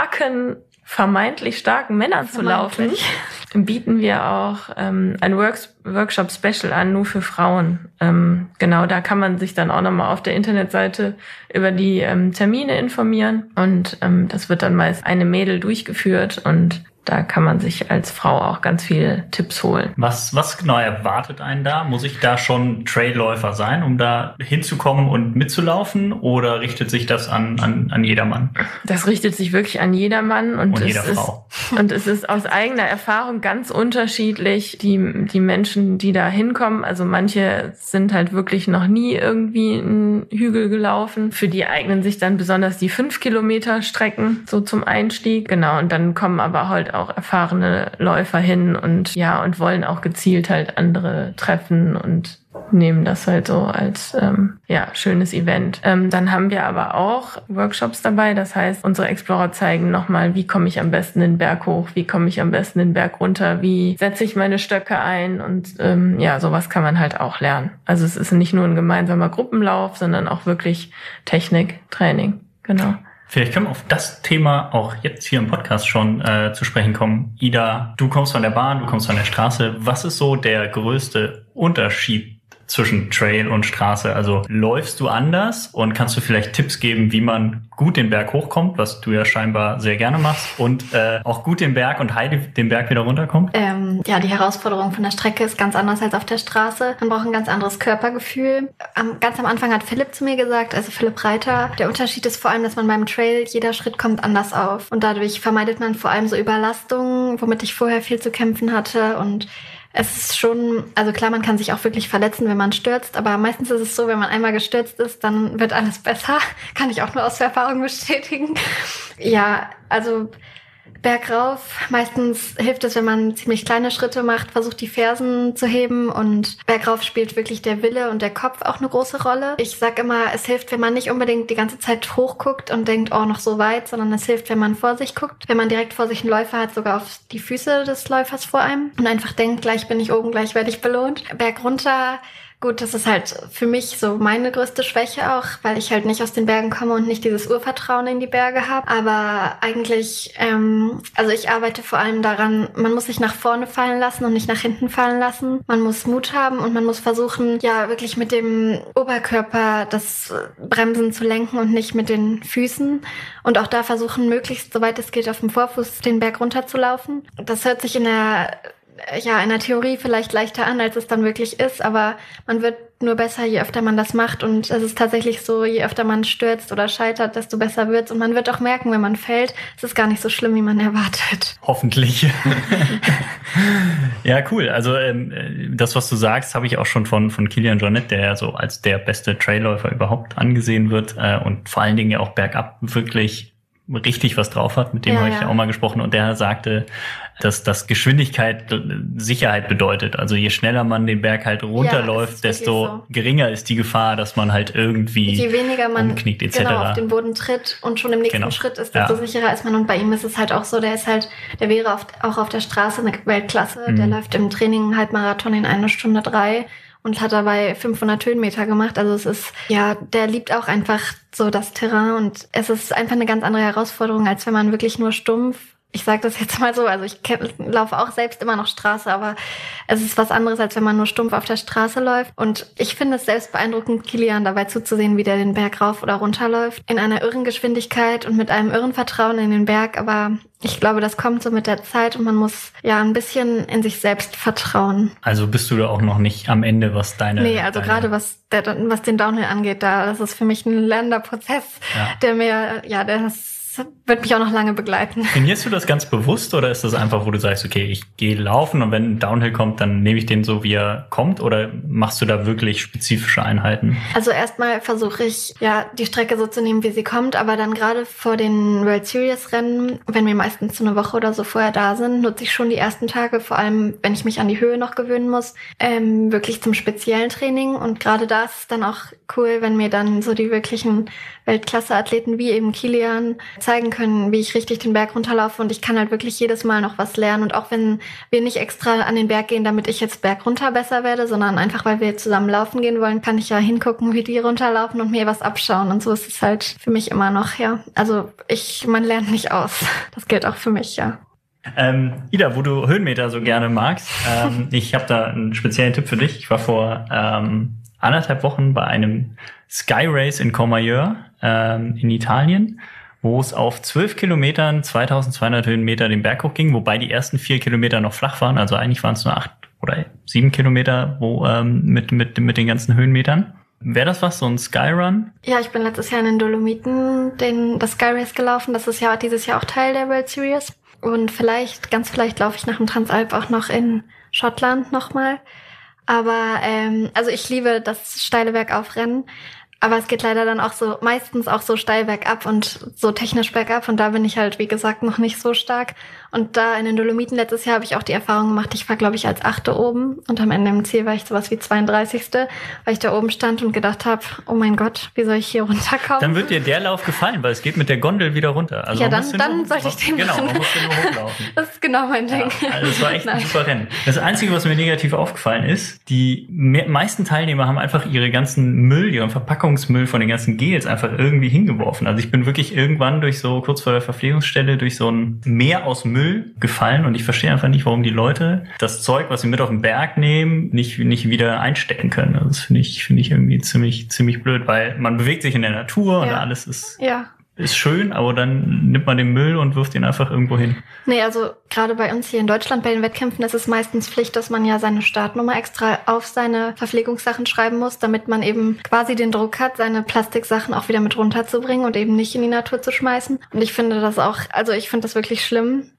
vermeintlich starken Männern zu laufen, bieten wir auch ein Workshop-Special an, nur für Frauen. Genau, da kann man sich dann auch nochmal auf der Internetseite über die Termine informieren und das wird dann meist eine Mädel durchgeführt und da kann man sich als Frau auch ganz viele Tipps holen. Was genau erwartet einen da? Muss ich da schon Trailläufer sein, um da hinzukommen und mitzulaufen? Oder richtet sich das an jedermann? Das richtet sich wirklich an jedermann. Und jeder Frau. Und es ist aus eigener Erfahrung ganz unterschiedlich, die Menschen, die da hinkommen. Also manche sind halt wirklich noch nie irgendwie einen Hügel gelaufen. Für die eignen sich dann besonders die 5 Kilometer Strecken so zum Einstieg. Genau, und dann kommen aber halt auch erfahrene Läufer hin und wollen auch gezielt halt andere treffen und nehmen das halt so als schönes Event. Dann haben wir aber auch Workshops dabei, das heißt, unsere Explorer zeigen nochmal, wie komme ich am besten den Berg hoch, wie komme ich am besten den Berg runter, wie setze ich meine Stöcke ein und sowas kann man halt auch lernen. Also es ist nicht nur ein gemeinsamer Gruppenlauf, sondern auch wirklich Technik, Training, genau. Vielleicht können wir auf das Thema auch jetzt hier im Podcast schon zu sprechen kommen. Ida, du kommst von der Bahn, du kommst von der Straße. Was ist so der größte Unterschied zwischen Trail und Straße? Also läufst du anders und kannst du vielleicht Tipps geben, wie man gut den Berg hochkommt, was du ja scheinbar sehr gerne machst, und auch gut den Berg und heil den Berg wieder runterkommt? Die Herausforderung von der Strecke ist ganz anders als auf der Straße. Man braucht ein ganz anderes Körpergefühl. Ganz am Anfang hat Philipp zu mir gesagt, also Philipp Reiter, der Unterschied ist vor allem, dass man beim Trail, jeder Schritt kommt anders auf. Und dadurch vermeidet man vor allem so Überlastungen, womit ich vorher viel zu kämpfen hatte. Und Es ist schon, also klar, man kann sich auch wirklich verletzen, wenn man stürzt, aber meistens ist es so, wenn man einmal gestürzt ist, dann wird alles besser. Kann ich auch nur aus Erfahrung bestätigen. Ja, also bergauf, meistens hilft es, wenn man ziemlich kleine Schritte macht, versucht die Fersen zu heben, und bergauf spielt wirklich der Wille und der Kopf auch eine große Rolle. Ich sag immer, es hilft, wenn man nicht unbedingt die ganze Zeit hochguckt und denkt, oh, noch so weit, sondern es hilft, wenn man vor sich guckt, wenn man direkt vor sich einen Läufer hat, sogar auf die Füße des Läufers vor einem, und einfach denkt, gleich bin ich oben, gleich werde ich belohnt. Bergunter, gut, das ist halt für mich so meine größte Schwäche auch, weil ich halt nicht aus den Bergen komme und nicht dieses Urvertrauen in die Berge habe. Aber eigentlich, also ich arbeite vor allem daran, man muss sich nach vorne fallen lassen und nicht nach hinten fallen lassen. Man muss Mut haben und man muss versuchen, ja, wirklich mit dem Oberkörper das Bremsen zu lenken und nicht mit den Füßen. Und auch da versuchen, möglichst, soweit es geht, auf dem Vorfuß den Berg runter zu laufen. Das hört sich in der Theorie vielleicht leichter an, als es dann wirklich ist, aber man wird nur besser, je öfter man das macht, und es ist tatsächlich so, je öfter man stürzt oder scheitert, desto besser wird's, und man wird auch merken, wenn man fällt, es ist gar nicht so schlimm, wie man erwartet. Hoffentlich. Ja, cool. Also das, was du sagst, habe ich auch schon von Kilian Jornet, der ja so als der beste Trailläufer überhaupt angesehen wird, und vor allen Dingen ja auch bergab wirklich richtig was drauf hat, mit dem habe ich ja auch mal gesprochen, und der sagte, dass das Geschwindigkeit Sicherheit bedeutet. Also je schneller man den Berg halt runterläuft, desto geringer ist die Gefahr, dass man halt irgendwie je weniger man umknickt etc. auf den Boden tritt und schon im nächsten Schritt ist, desto sicherer ist man. Und bei ihm ist es halt auch so, der wäre auch auf der Straße eine Weltklasse. Der läuft im Training einen Halbmarathon in 1 Stunde 3 und hat dabei 500 Höhenmeter gemacht. Also es ist, der liebt auch einfach so das Terrain, und es ist einfach eine ganz andere Herausforderung, als wenn man wirklich nur stumpf, ich sage das jetzt mal so, also ich laufe auch selbst immer noch Straße, aber es ist was anderes, als wenn man nur stumpf auf der Straße läuft. Und ich finde es selbst beeindruckend, Kilian dabei zuzusehen, wie der den Berg rauf oder runter läuft. In einer irren Geschwindigkeit und mit einem irren Vertrauen in den Berg. Aber ich glaube, das kommt so mit der Zeit, und man muss ein bisschen in sich selbst vertrauen. Also bist du da auch noch nicht am Ende, was gerade was den Downhill angeht, das ist für mich ein lernender Prozess, das wird mich auch noch lange begleiten. Trainierst du das ganz bewusst, oder ist das einfach, wo du sagst, okay, ich gehe laufen und wenn ein Downhill kommt, dann nehme ich den so, wie er kommt, oder machst du da wirklich spezifische Einheiten? Also erstmal versuche ich, die Strecke so zu nehmen, wie sie kommt, aber dann gerade vor den World Series Rennen, wenn wir meistens so eine Woche oder so vorher da sind, nutze ich schon die ersten Tage, vor allem wenn ich mich an die Höhe noch gewöhnen muss, wirklich zum speziellen Training, und gerade da ist es dann auch cool, wenn mir dann so die wirklichen Weltklasse-Athleten wie eben Kilian zeigen können, wie ich richtig den Berg runterlaufe, und ich kann halt wirklich jedes Mal noch was lernen, und auch wenn wir nicht extra an den Berg gehen, damit ich jetzt bergunter besser werde, sondern einfach, weil wir zusammen laufen gehen wollen, kann ich ja hingucken, wie die runterlaufen und mir was abschauen, und so ist es halt für mich immer noch, also man lernt nicht aus, das gilt auch für mich, Ida, wo du Höhenmeter so gerne magst, ich habe da einen speziellen Tipp für dich. Ich war vor 1,5 Wochen bei einem Sky Race in Courmayeur in Italien, wo es auf 12 Kilometern 2200 Höhenmeter den Berg hoch ging, wobei die ersten 4 Kilometer noch flach waren. Also eigentlich waren es nur 8 oder 7 Kilometer mit den ganzen Höhenmetern. Wäre das was, so ein Skyrun? Ja, ich bin letztes Jahr in den Dolomiten das Sky Race gelaufen. Das ist ja dieses Jahr auch Teil der World Series. Und ganz vielleicht laufe ich nach dem Transalp auch noch in Schottland nochmal. Aber also ich liebe das steile Bergaufrennen. Aber es geht leider dann auch meistens auch so steil bergab und so technisch bergab. Und da bin ich halt, wie gesagt, noch nicht so stark. Und da in den Dolomiten letztes Jahr habe ich auch die Erfahrung gemacht, ich war, glaube ich, als 8. oben. Und am Ende im Ziel war ich sowas wie 32., weil ich da oben stand und gedacht habe, oh mein Gott, wie soll ich hier runterkommen? Dann wird dir der Lauf gefallen, weil es geht mit der Gondel wieder runter. Also dann sollte ich den machen. Genau, man muss den nur hochlaufen. Das ist genau mein Ding. Ja, also das war echt ein super Rennen. Das Einzige, was mir negativ aufgefallen ist, die meisten Teilnehmer haben einfach ihren Verpackungsmüll von den ganzen Gels einfach irgendwie hingeworfen. Also ich bin wirklich irgendwann kurz vor der Verpflegungsstelle, durch so ein Meer aus Müll gefallen, und ich verstehe einfach nicht, warum die Leute das Zeug, was sie mit auf den Berg nehmen, nicht wieder einstecken können. Also das finde ich irgendwie ziemlich blöd, weil man bewegt sich in der Natur und alles ist schön, aber dann nimmt man den Müll und wirft ihn einfach irgendwo hin. Nee, also gerade bei uns hier in Deutschland bei den Wettkämpfen ist es meistens Pflicht, dass man ja seine Startnummer extra auf seine Verpflegungssachen schreiben muss, damit man eben quasi den Druck hat, seine Plastiksachen auch wieder mit runterzubringen und eben nicht in die Natur zu schmeißen. Und ich finde das wirklich schlimm.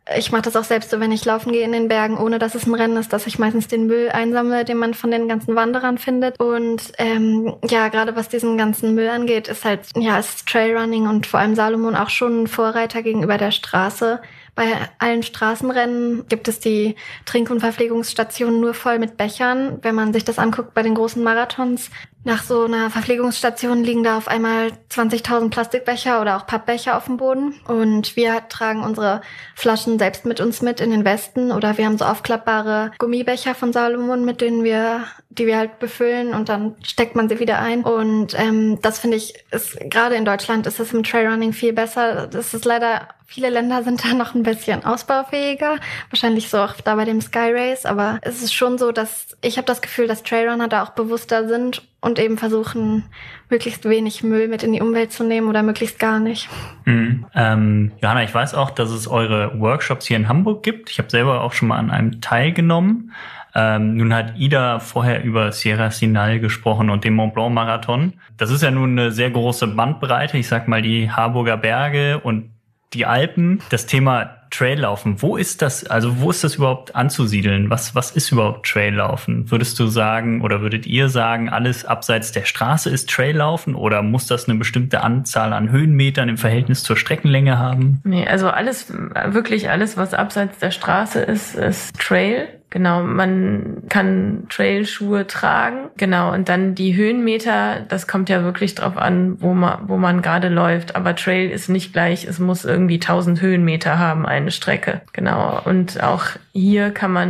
Ich mache das auch selbst so, wenn ich laufen gehe in den Bergen, ohne dass es ein Rennen ist, dass ich meistens den Müll einsammle, den man von den ganzen Wanderern findet. Und gerade was diesen ganzen Müll angeht, ist Trailrunning und vor allem Salomon auch schon ein Vorreiter gegenüber der Straße. Bei allen Straßenrennen gibt es die Trink- und Verpflegungsstationen nur voll mit Bechern. Wenn man sich das anguckt bei den großen Marathons, nach so einer Verpflegungsstation liegen da auf einmal 20.000 Plastikbecher oder auch Pappbecher auf dem Boden. Und wir tragen unsere Flaschen selbst mit uns mit in den Westen. Oder wir haben so aufklappbare Gummibecher von Salomon, mit denen die wir halt befüllen und dann steckt man sie wieder ein. Und das finde ich, gerade in Deutschland ist es im Trailrunning viel besser. Das ist leider, viele Länder sind da noch ein bisschen ausbaufähiger. Wahrscheinlich so auch da bei dem Sky Race. Aber es ist schon so, dass ich habe das Gefühl, dass Trailrunner da auch bewusster sind und eben versuchen, möglichst wenig Müll mit in die Umwelt zu nehmen oder möglichst gar nicht. Johanna, ich weiß auch, dass es eure Workshops hier in Hamburg gibt. Ich habe selber auch schon mal an einem teilgenommen. Nun hat Ida vorher über Sierra Sinal gesprochen und den Mont Blanc Marathon. Das ist ja nun eine sehr große Bandbreite. Ich sag mal die Harburger Berge und die Alpen. Das Thema Traillaufen, wo ist das überhaupt anzusiedeln? Was ist überhaupt Traillaufen? Würdest du sagen oder würdet ihr sagen, alles abseits der Straße ist Traillaufen oder muss das eine bestimmte Anzahl an Höhenmetern im Verhältnis zur Streckenlänge haben? Nee, also wirklich alles, was abseits der Straße ist Trail. Genau, man kann Trailschuhe tragen. Genau, und dann die Höhenmeter, das kommt ja wirklich drauf an, wo man gerade läuft. Aber Trail ist nicht gleich, es muss irgendwie 1000 Höhenmeter haben, eine Strecke. Genau, und auch hier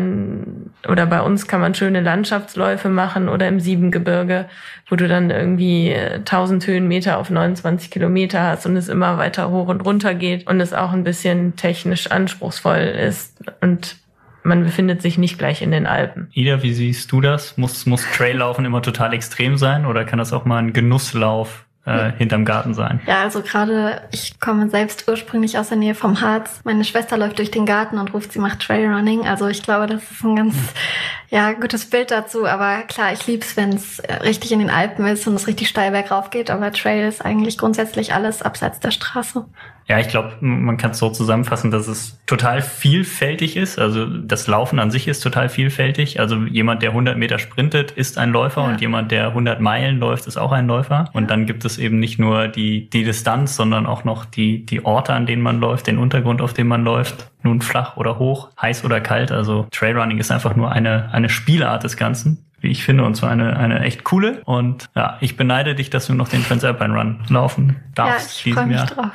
bei uns kann man schöne Landschaftsläufe machen oder im Siebengebirge, wo du dann irgendwie 1000 Höhenmeter auf 29 Kilometer hast und es immer weiter hoch und runter geht und es auch ein bisschen technisch anspruchsvoll ist und man befindet sich nicht gleich in den Alpen. Ida, wie siehst du das? Muss Traillaufen immer total extrem sein oder kann das auch mal ein Genusslauf hinterm Garten sein? Ja, also gerade, ich komme selbst ursprünglich aus der Nähe vom Harz. Meine Schwester läuft durch den Garten und ruft, sie macht Trailrunning. Also ich glaube, das ist ein ganz gutes Bild dazu. Aber klar, ich lieb's, wenn es richtig in den Alpen ist und es richtig steil bergauf geht. Aber Trail ist eigentlich grundsätzlich alles abseits der Straße. Ja, ich glaube, man kann es so zusammenfassen, dass es total vielfältig ist. Also das Laufen an sich ist total vielfältig. Also jemand, der 100 Meter sprintet, ist ein Läufer und jemand, der 100 Meilen läuft, ist auch ein Läufer. Und dann gibt es eben nicht nur die Distanz, sondern auch noch die Orte, an denen man läuft, den Untergrund, auf dem man läuft. Nun flach oder hoch, heiß oder kalt. Also Trailrunning ist einfach nur eine Spielart des Ganzen, wie ich finde, und zwar eine echt coole. Und ja, ich beneide dich, dass du noch den Transalpine Run laufen darfst. Ja, ich freue mich drauf.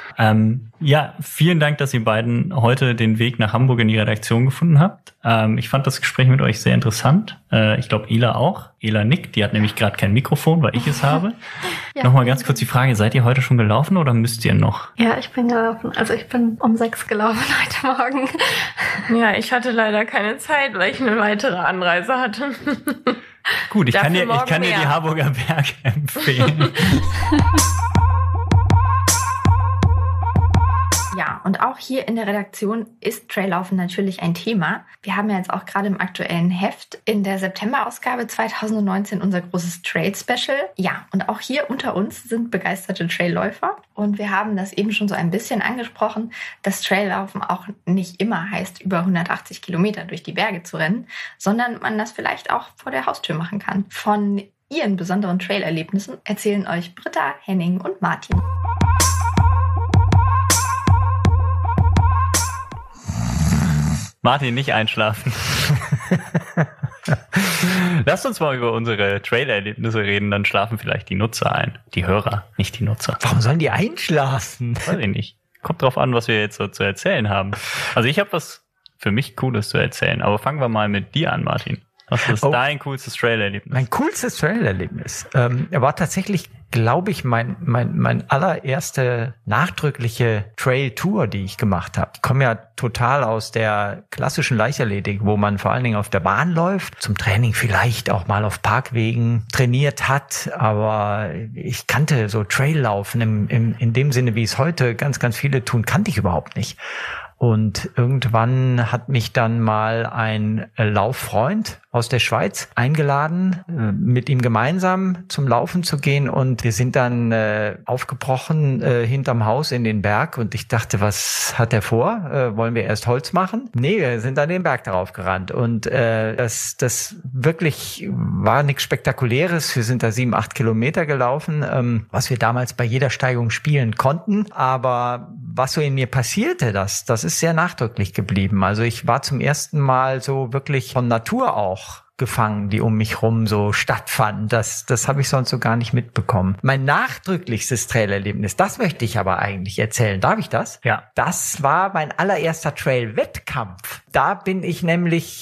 Vielen Dank, dass ihr beiden heute den Weg nach Hamburg in die Redaktion gefunden habt. Ich fand das Gespräch mit euch sehr interessant. Ich glaube, Ela auch. Ela nickt, die hat nämlich gerade kein Mikrofon, weil ich es habe. Ja. Nochmal ganz kurz die Frage, seid ihr heute schon gelaufen oder müsst ihr noch? Ja, ich bin gelaufen. Also ich bin um 6 gelaufen heute Morgen. Ja, ich hatte leider keine Zeit, weil ich eine weitere Anreise hatte. Gut, ich kann dir die Harburger Berge empfehlen. Ja, und auch hier in der Redaktion ist Traillaufen natürlich ein Thema. Wir haben ja jetzt auch gerade im aktuellen Heft in der September-Ausgabe 2019 unser großes Trail-Special. Ja, und auch hier unter uns sind begeisterte Trailläufer. Und wir haben das eben schon so ein bisschen angesprochen, dass Traillaufen auch nicht immer heißt, über 180 Kilometer durch die Berge zu rennen, sondern man das vielleicht auch vor der Haustür machen kann. Von ihren besonderen Trailerlebnissen erzählen euch Britta, Henning und Martin. Martin, nicht einschlafen. Lasst uns mal über unsere Trailer-Erlebnisse reden, dann schlafen vielleicht die Nutzer ein. Die Hörer, nicht die Nutzer. Warum sollen die einschlafen? Weiß ich nicht. Kommt drauf an, was wir jetzt so zu erzählen haben. Also ich habe was für mich Cooles zu erzählen, aber fangen wir mal mit dir an, Martin. Was ist dein coolstes Trailer-Erlebnis? Mein coolstes Trailer-Erlebnis war tatsächlich, glaube ich, mein allererste nachdrückliche Trail-Tour, die ich gemacht habe. Ich komme ja total aus der klassischen Leichtathletik, wo man vor allen Dingen auf der Bahn läuft, zum Training vielleicht auch mal auf Parkwegen trainiert hat, aber ich kannte so Traillaufen in dem Sinne, wie es heute ganz, ganz viele tun, kannte ich überhaupt nicht. Und irgendwann hat mich dann mal ein Lauffreund aus der Schweiz eingeladen, mit ihm gemeinsam zum Laufen zu gehen. Und wir sind dann aufgebrochen hinterm Haus in den Berg. Und ich dachte, was hat er vor? Wollen wir erst Holz machen? Nee, wir sind dann den Berg darauf gerannt. Und das wirklich war nichts Spektakuläres. Wir sind da 7-8 Kilometer gelaufen, was wir damals bei jeder Steigung spielen konnten. Aber was so in mir passierte, das ist sehr nachdrücklich geblieben. Also ich war zum ersten Mal so wirklich von Natur auch gefangen, die um mich rum so stattfanden. Das habe ich sonst so gar nicht mitbekommen. Mein nachdrücklichstes Trailerlebnis, das möchte ich aber eigentlich erzählen. Darf ich das? Ja. Das war mein allererster Trail-Wettkampf. Da bin ich nämlich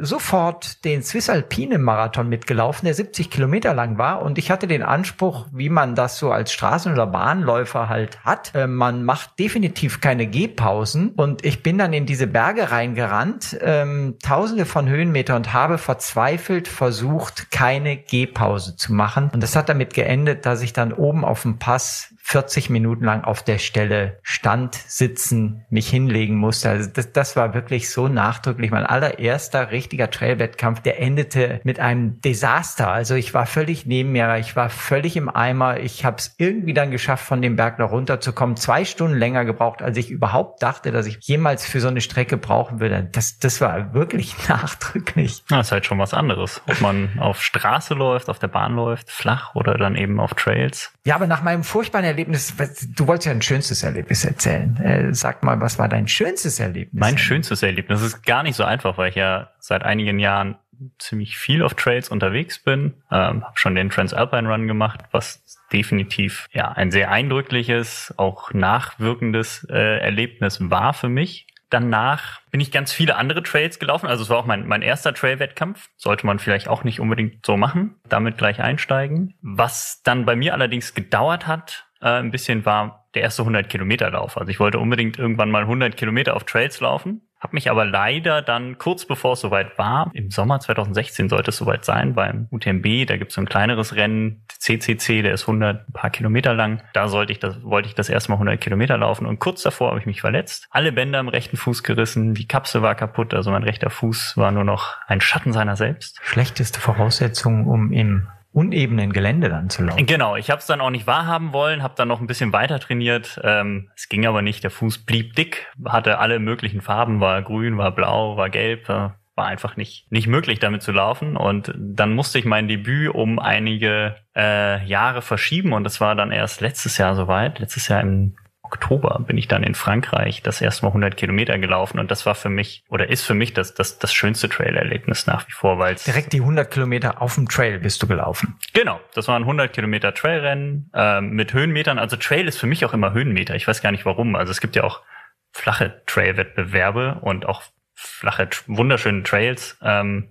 sofort den Swiss Alpine Marathon mitgelaufen, der 70 Kilometer lang war. Und ich hatte den Anspruch, wie man das so als Straßen- oder Bahnläufer halt hat. Man macht definitiv keine Gehpausen. Und ich bin dann in diese Berge reingerannt, tausende von Höhenmeter, und habe verzweifelt versucht, keine Gehpause zu machen. Und das hat damit geendet, dass ich dann oben auf dem Pass 40 Minuten lang auf der Stelle stand, sitzen, mich hinlegen musste. Also das war wirklich so nachdrücklich. Mein allererster richtiger Trailwettkampf, der endete mit einem Desaster. Also ich war völlig neben mir, ich war völlig im Eimer. Ich habe es irgendwie dann geschafft, von dem Berg noch runterzukommen. 2 Stunden länger gebraucht, als ich überhaupt dachte, dass ich jemals für so eine Strecke brauchen würde. Das war wirklich nachdrücklich. Das ist halt schon was anderes. Ob man auf Straße läuft, auf der Bahn läuft, flach oder dann eben auf Trails. Ja, aber nach meinem furchtbaren Erlebnis, du wolltest ja ein schönstes Erlebnis erzählen. Sag mal, was war dein schönstes Erlebnis? Mein schönstes Erlebnis ist gar nicht so einfach, weil ich ja seit einigen Jahren ziemlich viel auf Trails unterwegs bin. Habe schon den Transalpine Run gemacht, was definitiv ja ein sehr eindrückliches, auch nachwirkendes Erlebnis war für mich. Danach bin ich ganz viele andere Trails gelaufen. Also es war auch mein erster Trail-Wettkampf. Sollte man vielleicht auch nicht unbedingt so machen. Damit gleich einsteigen. Was dann bei mir allerdings gedauert hat, ein bisschen, war der erste 100-Kilometer-Lauf. Also ich wollte unbedingt irgendwann mal 100 Kilometer auf Trails laufen. Habe mich aber leider dann kurz bevor es soweit war, im Sommer 2016 sollte es soweit sein, beim UTMB, da gibt es so ein kleineres Rennen, CCC, der ist 100 ein paar Kilometer lang. Da wollte ich das erste Mal 100 Kilometer laufen und kurz davor habe ich mich verletzt. Alle Bänder im rechten Fuß gerissen, die Kapsel war kaputt, also mein rechter Fuß war nur noch ein Schatten seiner selbst. Schlechteste Voraussetzung, um im unebenen Gelände dann zu laufen. Genau, ich habe es dann auch nicht wahrhaben wollen, habe dann noch ein bisschen weiter trainiert. Es ging aber nicht, der Fuß blieb dick, hatte alle möglichen Farben, war grün, war blau, war gelb, war einfach nicht möglich damit zu laufen. Und dann musste ich mein Debüt um einige Jahre verschieben und das war dann erst letztes Jahr soweit. Letztes Jahr im Oktober bin ich dann in Frankreich das erste Mal 100 Kilometer gelaufen und das war für mich oder ist für mich das schönste Trail-Erlebnis nach wie vor, weil direkt die 100 Kilometer auf dem Trail bist du gelaufen. Genau, das waren 100 Kilometer Trailrennen mit Höhenmetern. Also Trail ist für mich auch immer Höhenmeter. Ich weiß gar nicht warum. Also es gibt ja auch flache Trail-Wettbewerbe und auch flache, wunderschöne Trails,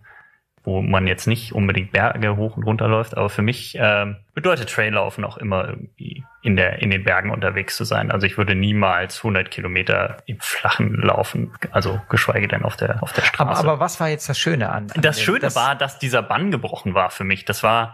wo man jetzt nicht unbedingt Berge hoch und runter läuft, aber für mich bedeutet Traillaufen auch immer irgendwie in den Bergen unterwegs zu sein. Also ich würde niemals 100 Kilometer im Flachen laufen, also geschweige denn auf der Straße. Aber was war jetzt das Schöne an das Schöne war, dass dieser Bann gebrochen war für mich. Das war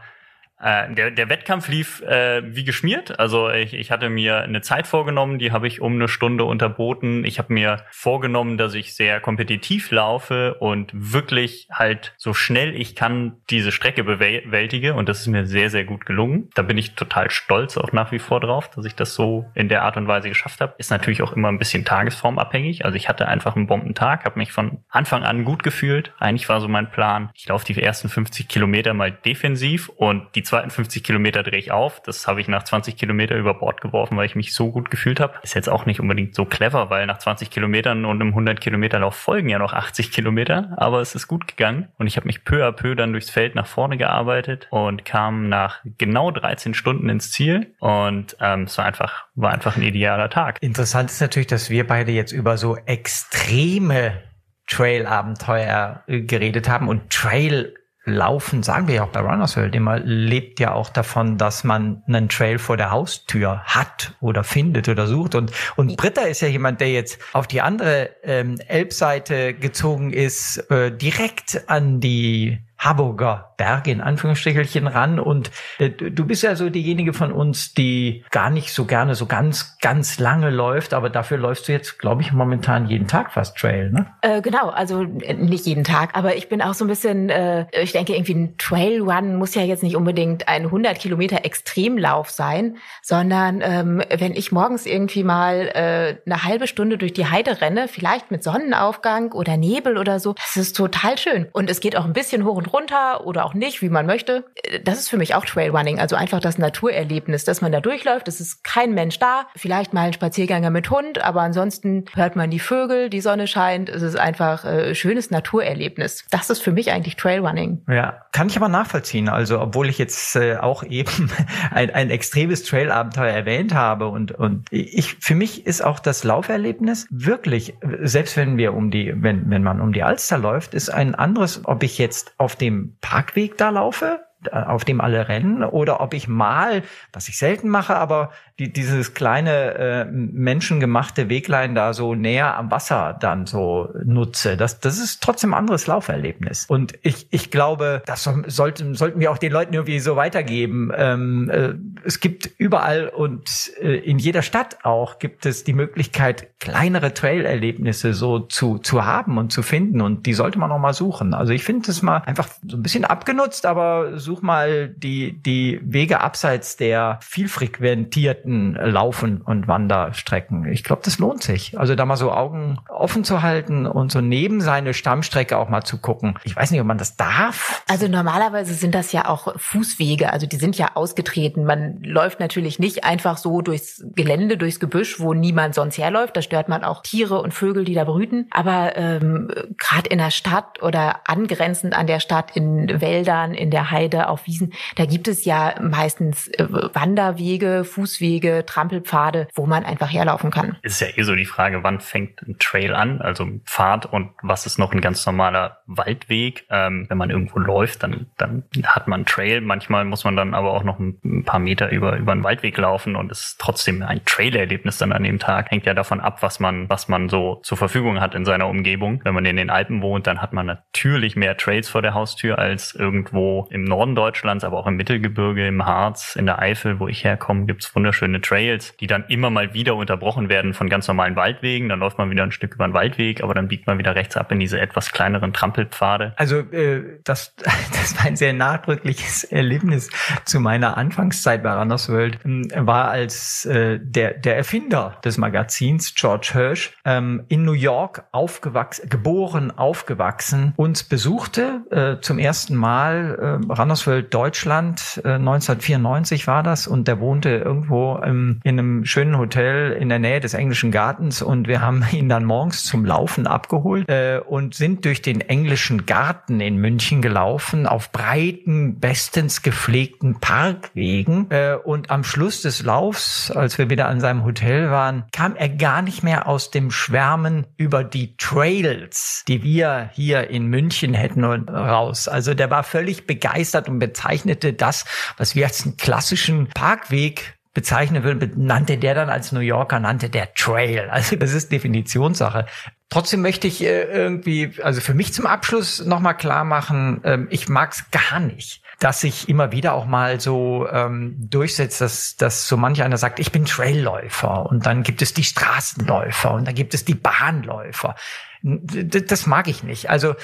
der Wettkampf lief wie geschmiert. Also ich hatte mir eine Zeit vorgenommen, die habe ich um eine Stunde unterboten. Ich habe mir vorgenommen, dass ich sehr kompetitiv laufe und wirklich halt so schnell ich kann diese Strecke bewältige. Und das ist mir sehr, sehr gut gelungen. Da bin ich total stolz auch nach wie vor drauf, dass ich das so in der Art und Weise geschafft habe. Ist natürlich auch immer ein bisschen tagesformabhängig. Also ich hatte einfach einen Bombentag, habe mich von Anfang an gut gefühlt. Eigentlich war so mein Plan, ich laufe die ersten 50 Kilometer mal defensiv und die zweiten 50 Kilometer drehe ich auf. Das habe ich nach 20 Kilometer über Bord geworfen, weil ich mich so gut gefühlt habe. Ist jetzt auch nicht unbedingt so clever, weil nach 20 Kilometern und einem 100 Kilometer Lauf folgen ja noch 80 Kilometer. Aber es ist gut gegangen und ich habe mich peu à peu dann durchs Feld nach vorne gearbeitet und kam nach genau 13 Stunden ins Ziel. Und es war einfach ein idealer Tag. Interessant ist natürlich, dass wir beide jetzt über so extreme Trail-Abenteuer geredet haben und Laufen, sagen wir ja auch bei Runners World immer, lebt ja auch davon, dass man einen Trail vor der Haustür hat oder findet oder sucht. Und Britta ist ja jemand, der jetzt auf die andere Elbseite gezogen ist, direkt an die Harburger Berge in Anführungsstrichelchen ran und du bist ja so diejenige von uns, die gar nicht so gerne so ganz, ganz lange läuft, aber dafür läufst du jetzt, glaube ich, momentan jeden Tag fast Trail, ne? Genau, also nicht jeden Tag, aber ich bin auch so ein bisschen, ich denke irgendwie ein Trailrun muss ja jetzt nicht unbedingt ein 100 Kilometer Extremlauf sein, sondern wenn ich morgens irgendwie mal eine halbe Stunde durch die Heide renne, vielleicht mit Sonnenaufgang oder Nebel oder so, das ist total schön. Und es geht auch ein bisschen hoch und runter oder auch nicht, wie man möchte. Das ist für mich auch Trailrunning, also einfach das Naturerlebnis, dass man da durchläuft. Es ist kein Mensch da, vielleicht mal ein Spaziergänger mit Hund, aber ansonsten hört man die Vögel, die Sonne scheint. Es ist einfach schönes Naturerlebnis. Das ist für mich eigentlich Trailrunning. Ja, kann ich aber nachvollziehen. Also obwohl ich jetzt auch eben ein extremes Trailabenteuer erwähnt habe und für mich ist auch das Lauferlebnis wirklich, selbst wenn man um die Alster läuft, ist ein anderes, ob ich jetzt auf dem Parkweg da laufe, auf dem alle rennen, oder ob ich mal, was ich selten mache, aber dieses kleine menschengemachte Weglein da so näher am Wasser dann so nutze. Das ist trotzdem ein anderes Lauferlebnis. Und ich glaube, das sollten wir auch den Leuten irgendwie so weitergeben. Es gibt überall und in jeder Stadt auch gibt es die Möglichkeit, kleinere Trail-Erlebnisse so zu haben und zu finden. Und die sollte man auch mal suchen. Also ich finde das mal einfach so ein bisschen abgenutzt, aber such mal die Wege abseits der viel frequentierten Laufen- und Wanderstrecken. Ich glaube, das lohnt sich. Also da mal so Augen offen zu halten und so neben seine Stammstrecke auch mal zu gucken. Ich weiß nicht, ob man das darf. Also normalerweise sind das ja auch Fußwege. Also die sind ja ausgetreten. Man läuft natürlich nicht einfach so durchs Gelände, durchs Gebüsch, wo niemand sonst herläuft. Da stört man auch Tiere und Vögel, die da brüten. Aber gerade in der Stadt oder angrenzend an der Stadt, in Wäldern, in der Heide, auf Wiesen, da gibt es ja meistens Wanderwege, Fußwege, Trampelpfade, wo man einfach herlaufen kann. Ist ja so die Frage, wann fängt ein Trail an, also Pfad, und was ist noch ein ganz normaler Waldweg? Wenn man irgendwo läuft, dann hat man einen Trail. Manchmal muss man dann aber auch noch ein paar Meter über einen Waldweg laufen und es ist trotzdem ein Trail-Erlebnis dann an dem Tag. Hängt ja davon ab, was man so zur Verfügung hat in seiner Umgebung. Wenn man in den Alpen wohnt, dann hat man natürlich mehr Trails vor der Haustür als irgendwo im Norden Deutschlands, aber auch im Mittelgebirge, im Harz, in der Eifel, wo ich herkomme, gibt's wunderschöne Trails, die dann immer mal wieder unterbrochen werden von ganz normalen Waldwegen. Dann läuft man wieder ein Stück über den Waldweg, aber dann biegt man wieder rechts ab in diese etwas kleineren Trampelpfade. Also das war ein sehr nachdrückliches Erlebnis zu meiner Anfangszeit bei Runners World, war als der Erfinder des Magazins, George Hirsch, in New York geboren, aufgewachsen, uns besuchte zum ersten Mal Runners World Deutschland, 1994 war das, und der wohnte irgendwo in einem schönen Hotel in der Nähe des Englischen Gartens, und wir haben ihn dann morgens zum Laufen abgeholt und sind durch den Englischen Garten in München gelaufen, auf breiten, bestens gepflegten Parkwegen, und am Schluss des Laufs, als wir wieder an seinem Hotel waren, kam er gar nicht mehr aus dem Schwärmen über die Trails, die wir hier in München hätten, raus. Also der war völlig begeistert und bezeichnete das, was wir als einen klassischen Parkweg bezeichnen würden, nannte der dann als New Yorker, nannte der Trail. Also das ist Definitionssache. Trotzdem möchte ich irgendwie, also für mich zum Abschluss nochmal klar machen, ich mag's gar nicht, dass sich immer wieder auch mal so durchsetzt, dass so manch einer sagt, ich bin Trailläufer, und dann gibt es die Straßenläufer und dann gibt es die Bahnläufer. Das mag ich nicht. Also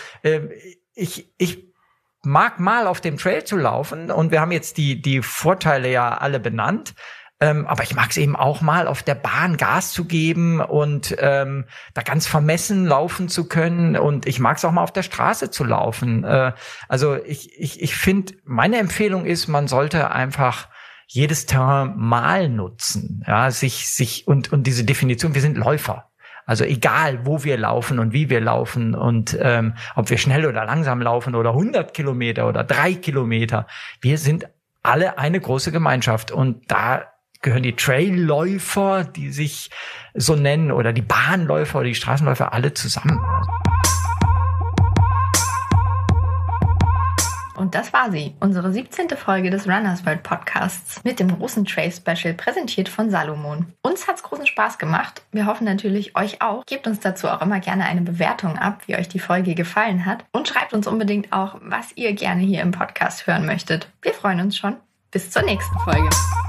ich mag mal auf dem Trail zu laufen, und wir haben jetzt die Vorteile ja alle benannt. Aber ich mag es eben auch mal auf der Bahn Gas zu geben und da ganz vermessen laufen zu können. Und ich mag es auch mal auf der Straße zu laufen. Also ich finde, meine Empfehlung ist, man sollte einfach jedes Terrain mal nutzen. Ja, und diese Definition, wir sind Läufer. Also egal, wo wir laufen und wie wir laufen und ob wir schnell oder langsam laufen oder 100 Kilometer oder 3 Kilometer, wir sind alle eine große Gemeinschaft, und da gehören die Trailläufer, die sich so nennen, oder die Bahnläufer oder die Straßenläufer, alle zusammen. Und das war sie, unsere 17. Folge des Runners World Podcasts mit dem großen Trail Special, präsentiert von Salomon. Uns hat's großen Spaß gemacht. Wir hoffen natürlich euch auch. Gebt uns dazu auch immer gerne eine Bewertung ab, wie euch die Folge gefallen hat. Und schreibt uns unbedingt auch, was ihr gerne hier im Podcast hören möchtet. Wir freuen uns schon. Bis zur nächsten Folge.